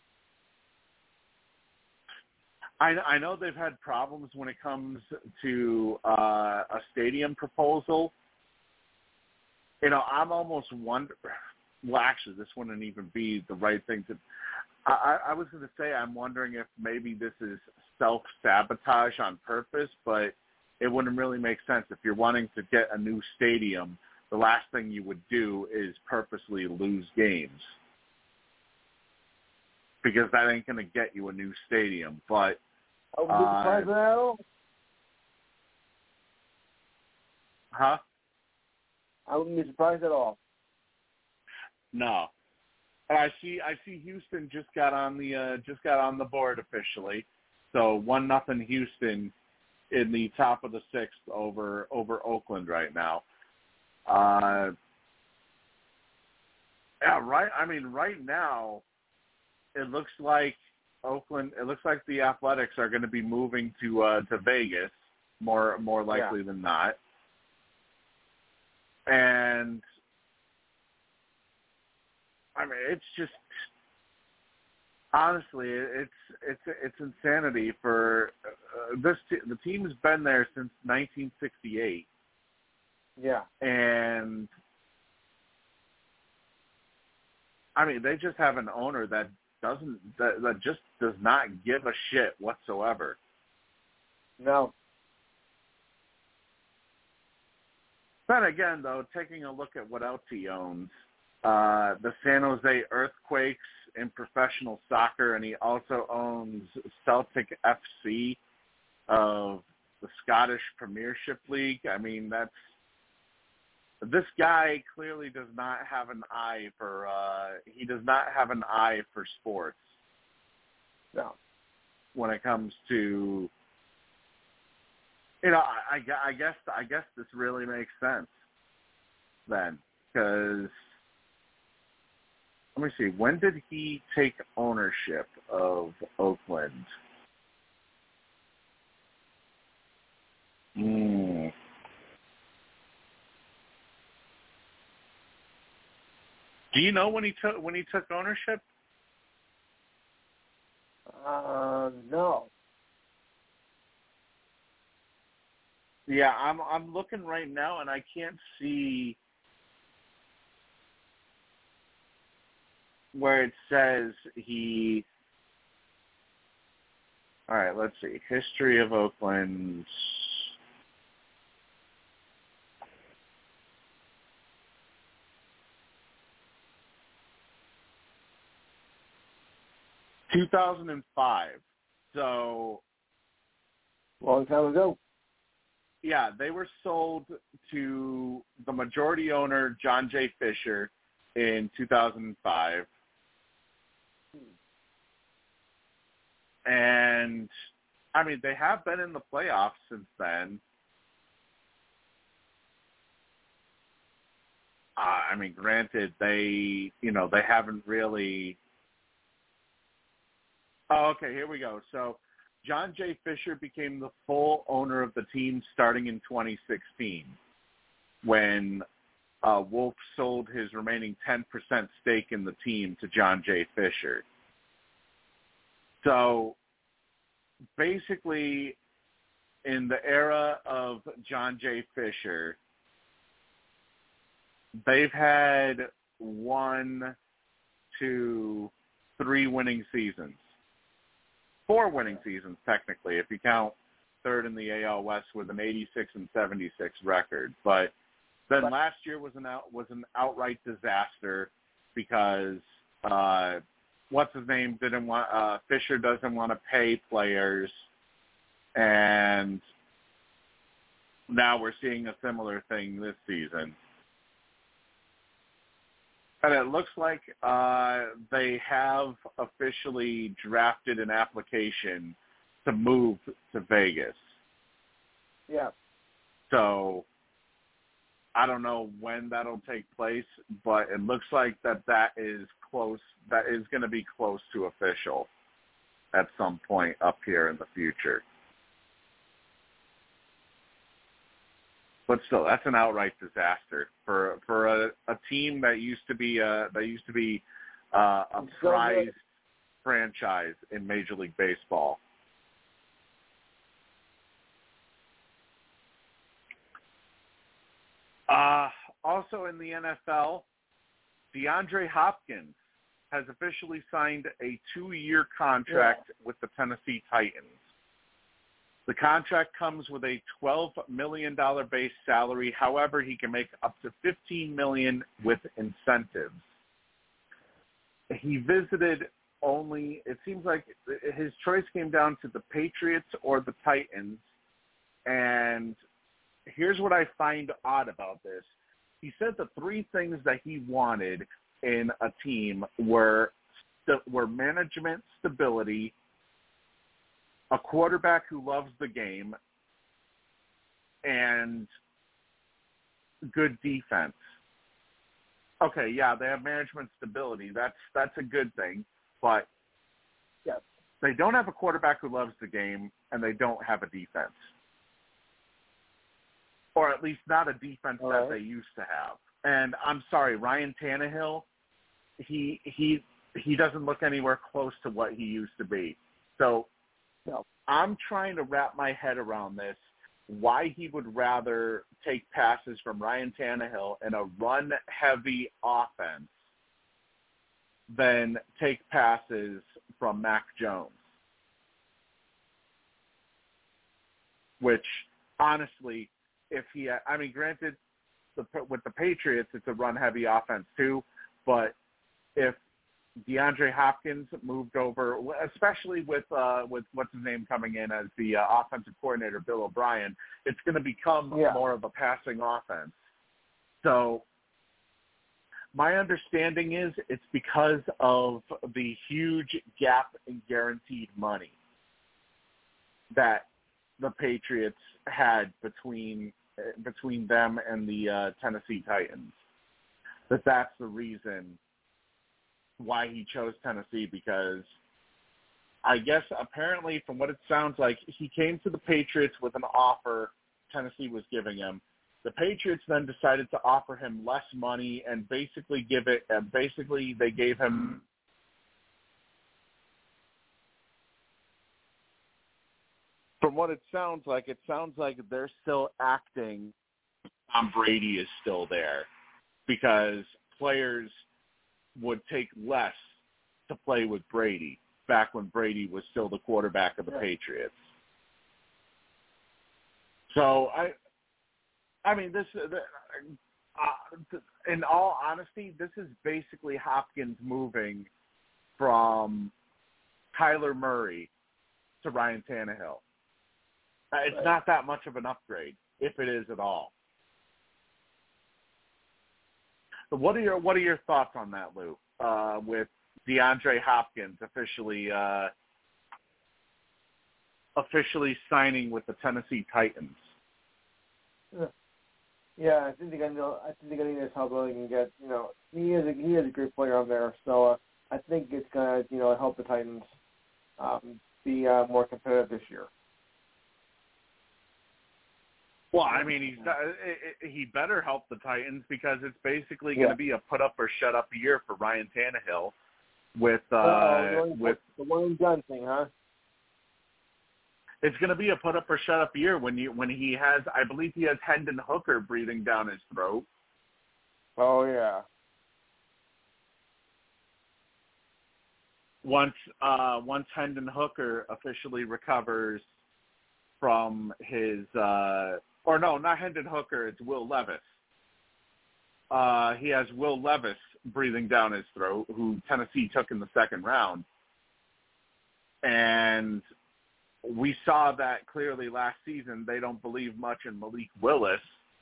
yeah. I, I know they've had problems when it comes to uh, a stadium proposal. You know, I'm almost wondering, well, actually, this wouldn't even be the right thing to, I, I was going to say I'm wondering if maybe this is self-sabotage on purpose, but it wouldn't really make sense. If you're wanting to get a new stadium, the last thing you would do is purposely lose games, because that ain't going to get you a new stadium. But I wouldn't be surprised at all. Huh? I wouldn't be surprised at all. No. And I see I see Houston just got on the uh, just got on the board officially. So one nothing Houston in the top of the sixth over over Oakland right now. Uh, yeah, right. I mean, right now, it looks like Oakland. It looks like the Athletics are going to be moving to uh, to Vegas, more more likely yeah. than not. And I mean, it's just honestly, it's it's it's insanity for uh, this. T- the team's been there since nineteen sixty-eight. Yeah, and I mean, they just have an owner that doesn't that, that just does not give a shit whatsoever. No. Then again, though, taking a look at what else he owns, uh, the San Jose Earthquakes in professional soccer, and he also owns Celtic F C of the Scottish Premiership League. I mean, that's this guy clearly does not have an eye for uh, he does not have an eye for sports. No. When it comes to, you know, I, I, I guess I guess this really makes sense then, because let me see, when did he take ownership of Oakland? Hmm. Do you know when he took when he took ownership? Uh, no. Yeah, I'm I'm looking right now, and I can't see where it says he. All right, let's see. History of Oakland. two thousand five. So, long time ago. Yeah, they were sold to the majority owner, John J. Fisher, in two thousand five. And, I mean, they have been in the playoffs since then. Uh, I mean, granted, they, you know, they haven't really... Oh, okay, here we go. So John J. Fisher became the full owner of the team starting in twenty sixteen when uh, Wolf sold his remaining ten percent stake in the team to John J. Fisher. So basically, in the era of John J. Fisher, they've had one, two, three winning seasons. Four winning seasons, technically, if you count third in the A L West with an eighty-six and seventy-six record. But then But- last year was an out, was an outright disaster because uh, what's his name didn't want uh, Fisher doesn't want to pay players, and now we're seeing a similar thing this season. And it looks like uh, they have officially drafted an application to move to Vegas. Yeah. So I don't know when that'll take place, but it looks like that that is close. That is going to be close to official at some point up here in the future. But still, that's an outright disaster for for a, a team that used to be a, that used to be uh, a prized franchise in Major League Baseball. Uh, also in the N F L, DeAndre Hopkins has officially signed a two-year contract yeah. with the Tennessee Titans. The contract comes with a twelve million dollars base salary. However, he can make up to fifteen million dollars with incentives. He visited only, it seems like his choice came down to the Patriots or the Titans. And here's what I find odd about this. He said the three things that he wanted in a team were were management stability, a quarterback who loves the game, and good defense. Okay, yeah, they have management stability. That's that's a good thing, but yes. They don't have a quarterback who loves the game, and they don't have a defense. Or at least not a defense All that right. they used to have. And I'm sorry, Ryan Tannehill, he he he doesn't look anywhere close to what he used to be. So no. I'm trying to wrap my head around this, why he would rather take passes from Ryan Tannehill in a run-heavy offense than take passes from Mac Jones. Which, honestly, if he – I mean, granted, the, with the Patriots, it's a run-heavy offense too, but if DeAndre Hopkins moved over, especially with uh, with what's his name coming in as the uh, offensive coordinator, Bill O'Brien, it's going to become yeah. more of a passing offense. So my understanding is it's because of the huge gap in guaranteed money that the Patriots had between between them and the uh, Tennessee Titans. That that's the reason why he chose Tennessee, because I guess apparently from what it sounds like, he came to the Patriots with an offer Tennessee was giving him. The Patriots then decided to offer him less money and basically give it, and basically they gave him from what it sounds like, it sounds like they're still acting Tom Brady is still there, because players would take less to play with Brady back when Brady was still the quarterback of the yeah. Patriots. So I, I mean, this, uh, in all honesty, this is basically Hopkins moving from Kyler Murray to Ryan Tannehill. Uh, it's right. not that much of an upgrade, if it is at all. So what are your what are your thoughts on that, Lou? Uh, with DeAndre Hopkins officially uh, officially signing with the Tennessee Titans. Yeah, yeah I think they're gonna. I think they're gonna need his help. They can get. You know, he is a he is a great player on there. So uh, I think it's gonna you know help the Titans um, be uh, more competitive this year. Well, I mean, he's not, he better help the Titans, because it's basically going to yeah. be a put up or shut up year for Ryan Tannehill with uh, oh, with the one and done thing, huh? It's going to be a put up or shut up year when you when he has, I believe he has Hendon Hooker breathing down his throat. Oh yeah. Once uh, once Hendon Hooker officially recovers from his, uh, or no, not Hendon Hooker, it's Will Levis. Uh, he has Will Levis breathing down his throat, who Tennessee took in the second round. And we saw that clearly last season. They don't believe much in Malik Willis.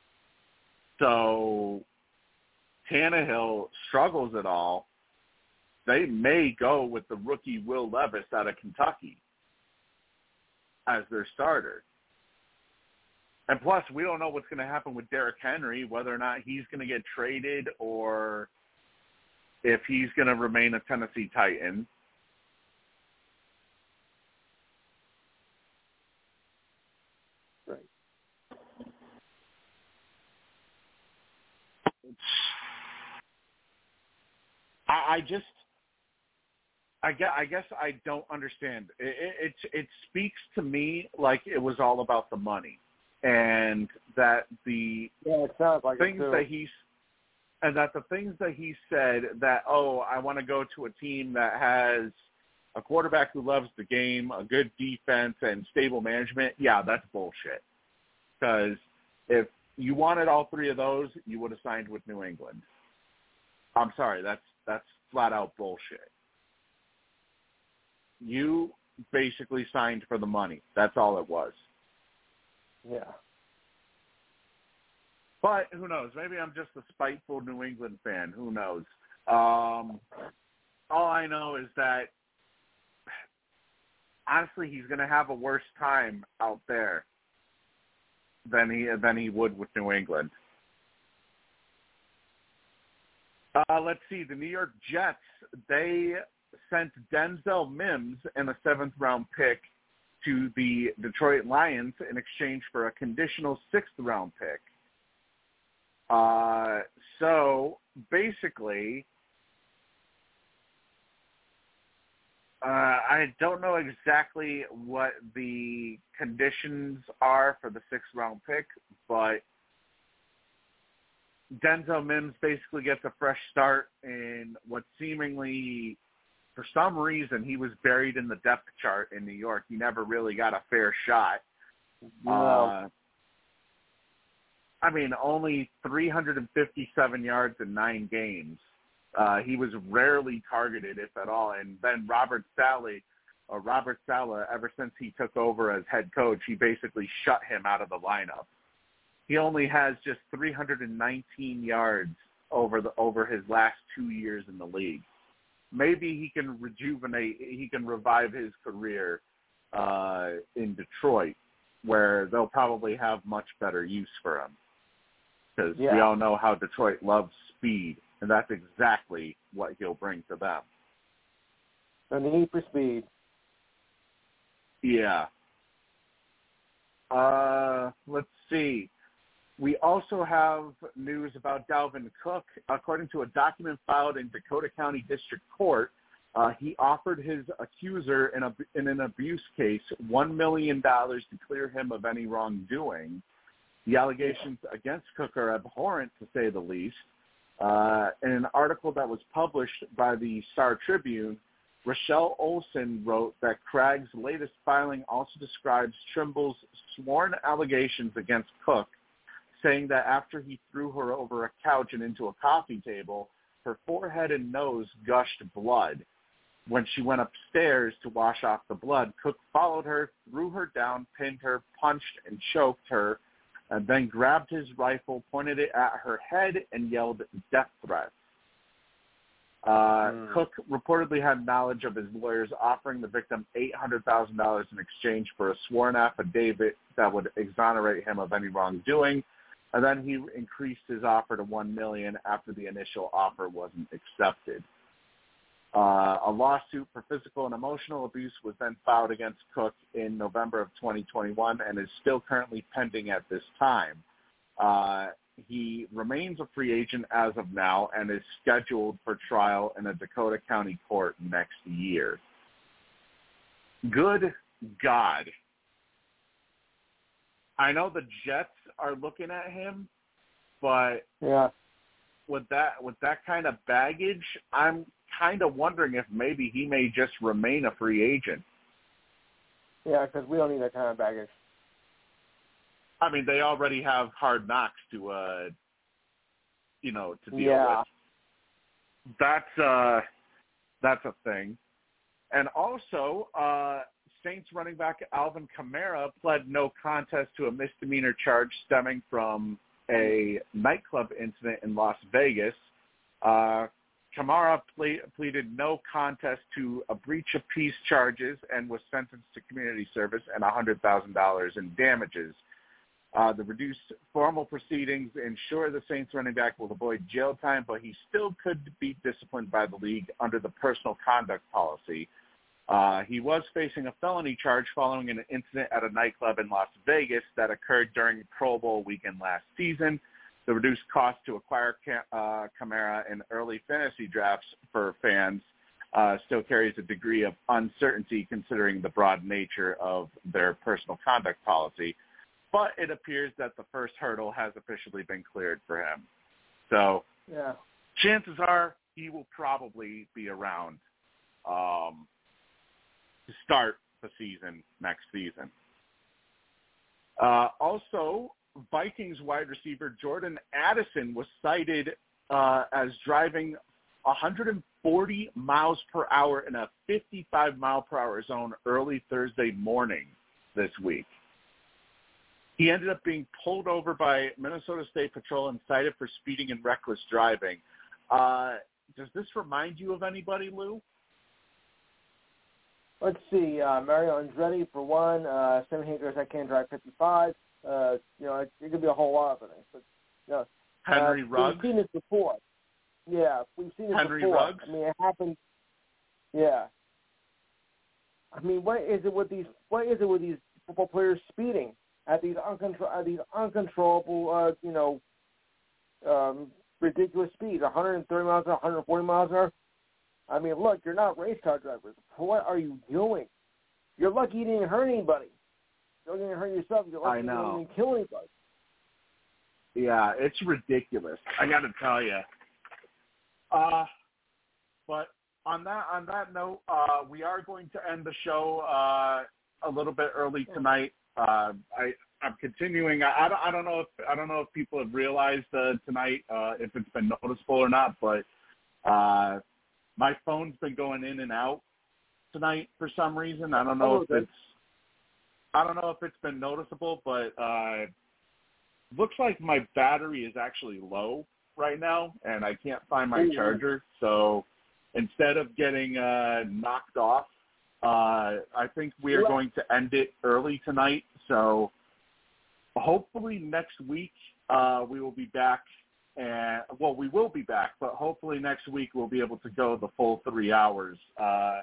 So Tannehill struggles at all. They may go with the rookie Will Levis out of Kentucky as their starter. And plus, we don't know what's going to happen with Derrick Henry, whether or not he's going to get traded or if he's going to remain a Tennessee Titan. Right. I, I just, I guess, I guess I don't understand. It, it, it, it speaks to me like it was all about the money. And that the yeah, it sounds like things it too. that he's and that the things that he said that, oh, I want to go to a team that has a quarterback who loves the game, a good defense, and stable management, yeah, that's bullshit. Because if you wanted all three of those, you would have signed with New England. I'm sorry, that's that's flat out bullshit. You basically signed for the money. That's all it was. Yeah. But who knows? Maybe I'm just a spiteful New England fan. Who knows? Um, all I know is that, honestly, he's going to have a worse time out there than he than he would with New England. Uh, let's see. The New York Jets, they sent Denzel Mims and a seventh-round pick to the Detroit Lions in exchange for a conditional sixth-round pick. Uh, so, basically, uh, I don't know exactly what the conditions are for the sixth-round pick, but Denzel Mims basically gets a fresh start in what seemingly, for some reason, he was buried in the depth chart in New York. He never really got a fair shot. No. Uh, I mean, only three hundred fifty-seven yards in nine games. Uh, he was rarely targeted, if at all. And then Robert Saleh, or Robert Saleh, ever since he took over as head coach, he basically shut him out of the lineup. He only has just three hundred nineteen yards over the over his last two years in the league. Maybe he can rejuvenate, he can revive his career uh, in Detroit, where they'll probably have much better use for him. Because yeah. we all know how Detroit loves speed, and that's exactly what he'll bring to them. The need for speed. Yeah. Uh, let's see. We also have news about Dalvin Cook. According to a document filed in Dakota County District Court, uh, he offered his accuser in, a, in an abuse case one million dollars to clear him of any wrongdoing. The allegations against Cook are abhorrent, to say the least. Uh, in an article that was published by the Star Tribune, Rochelle Olson wrote that Craig's latest filing also describes Trimble's sworn allegations against Cook, saying that after he threw her over a couch and into a coffee table, her forehead and nose gushed blood. When she went upstairs to wash off the blood, Cook followed her, threw her down, pinned her, punched, and choked her, and then grabbed his rifle, pointed it at her head, and yelled death threats. Uh, mm. Cook reportedly had knowledge of his lawyers offering the victim eight hundred thousand dollars in exchange for a sworn affidavit that would exonerate him of any wrongdoing, and then he increased his offer to one million dollars after the initial offer wasn't accepted. Uh, a lawsuit for physical and emotional abuse was then filed against Cook in November of twenty twenty-one and is still currently pending at this time. Uh, he remains a free agent as of now and is scheduled for trial in a Dakota County court next year. Good God. I know the Jets are looking at him, but yeah. with that with that kind of baggage, I'm kind of wondering if maybe he may just remain a free agent. Yeah, because we don't need that kind of baggage. I mean, they already have Hard Knocks to, uh, you know, to deal yeah. with. That's uh, that's a thing. And also, uh, Saints running back Alvin Kamara pled no contest to a misdemeanor charge stemming from a nightclub incident in Las Vegas. Uh, Kamara ple- pleaded no contest to a breach of peace charges and was sentenced to community service and one hundred thousand dollars in damages. Uh, the reduced formal proceedings ensure the Saints running back will avoid jail time, but he still could be disciplined by the league under the personal conduct policy. Uh, he was facing a felony charge following an incident at a nightclub in Las Vegas that occurred during Pro Bowl weekend last season. The reduced cost to acquire uh, Kamara in early fantasy drafts for fans uh, still carries a degree of uncertainty considering the broad nature of their personal conduct policy. But it appears that the first hurdle has officially been cleared for him. So yeah. chances are he will probably be around um, to start the season next season. Uh, also, Vikings wide receiver Jordan Addison was cited uh, as driving one hundred forty miles per hour in a fifty-five mile per hour zone early Thursday morning this week. He ended up being pulled over by Minnesota State Patrol and cited for speeding and reckless driving. Uh, does this remind you of anybody, Lou? Let's see. Uh, Mario Andretti for one. Uh, Sam Higgins, I can't drive fifty-five. Uh, you know, it, it could be a whole lot of things. But, you know, Henry uh, Ruggs? We've seen this before. Yeah, we've seen it Henry before. Ruggs? I mean, it happened. Yeah. I mean, what is it with these? What is it with these football players speeding at these uncontro- at these uncontrollable, uh, you know, um, ridiculous speeds? one hundred thirty miles an hour, one hundred forty miles an hour. I mean, look, you're not race car drivers. What are you doing? You're lucky you didn't hurt anybody. You're not going to hurt yourself. You're lucky I know. you didn't kill anybody. Yeah, it's ridiculous. I got to tell you. Uh, but on that on that note, uh, we are going to end the show uh, a little bit early tonight. Uh, I I'm continuing. I, I don't I don't know if I don't know if people have realized uh, tonight uh, if it's been noticeable or not, but uh, my phone's been going in and out tonight for some reason. I don't know if it's I don't know if it's been noticeable, but uh, looks like my battery is actually low right now, and I can't find my charger. So instead of getting uh, knocked off, uh, I think we are going to end it early tonight. So hopefully next week uh, we will be back. And well, we will be back, but hopefully next week we'll be able to go the full three hours uh,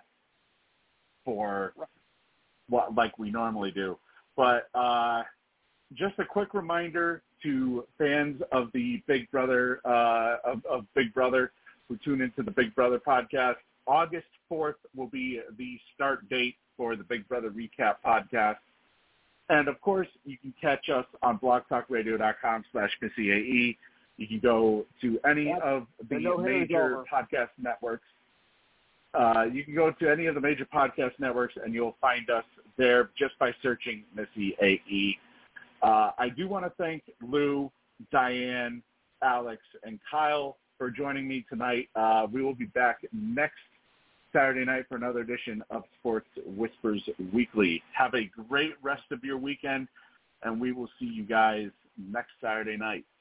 for what like we normally do. But uh, just a quick reminder to fans of the Big Brother uh, of, of Big Brother who tune into the Big Brother podcast. August fourth will be the start date for the Big Brother Recap podcast. And, of course, you can catch us on blogtalkradio.com slash Missy A E. You can go to any That's, of the no major podcast networks. Uh, you can go to any of the major podcast networks, and you'll find us there just by searching Missy A E. Uh, I do want to thank Lou, Diane, Alex, and Kyle for joining me tonight. Uh, we will be back next Saturday night for another edition of Sports Whispers Weekly. Have a great rest of your weekend, and we will see you guys next Saturday night.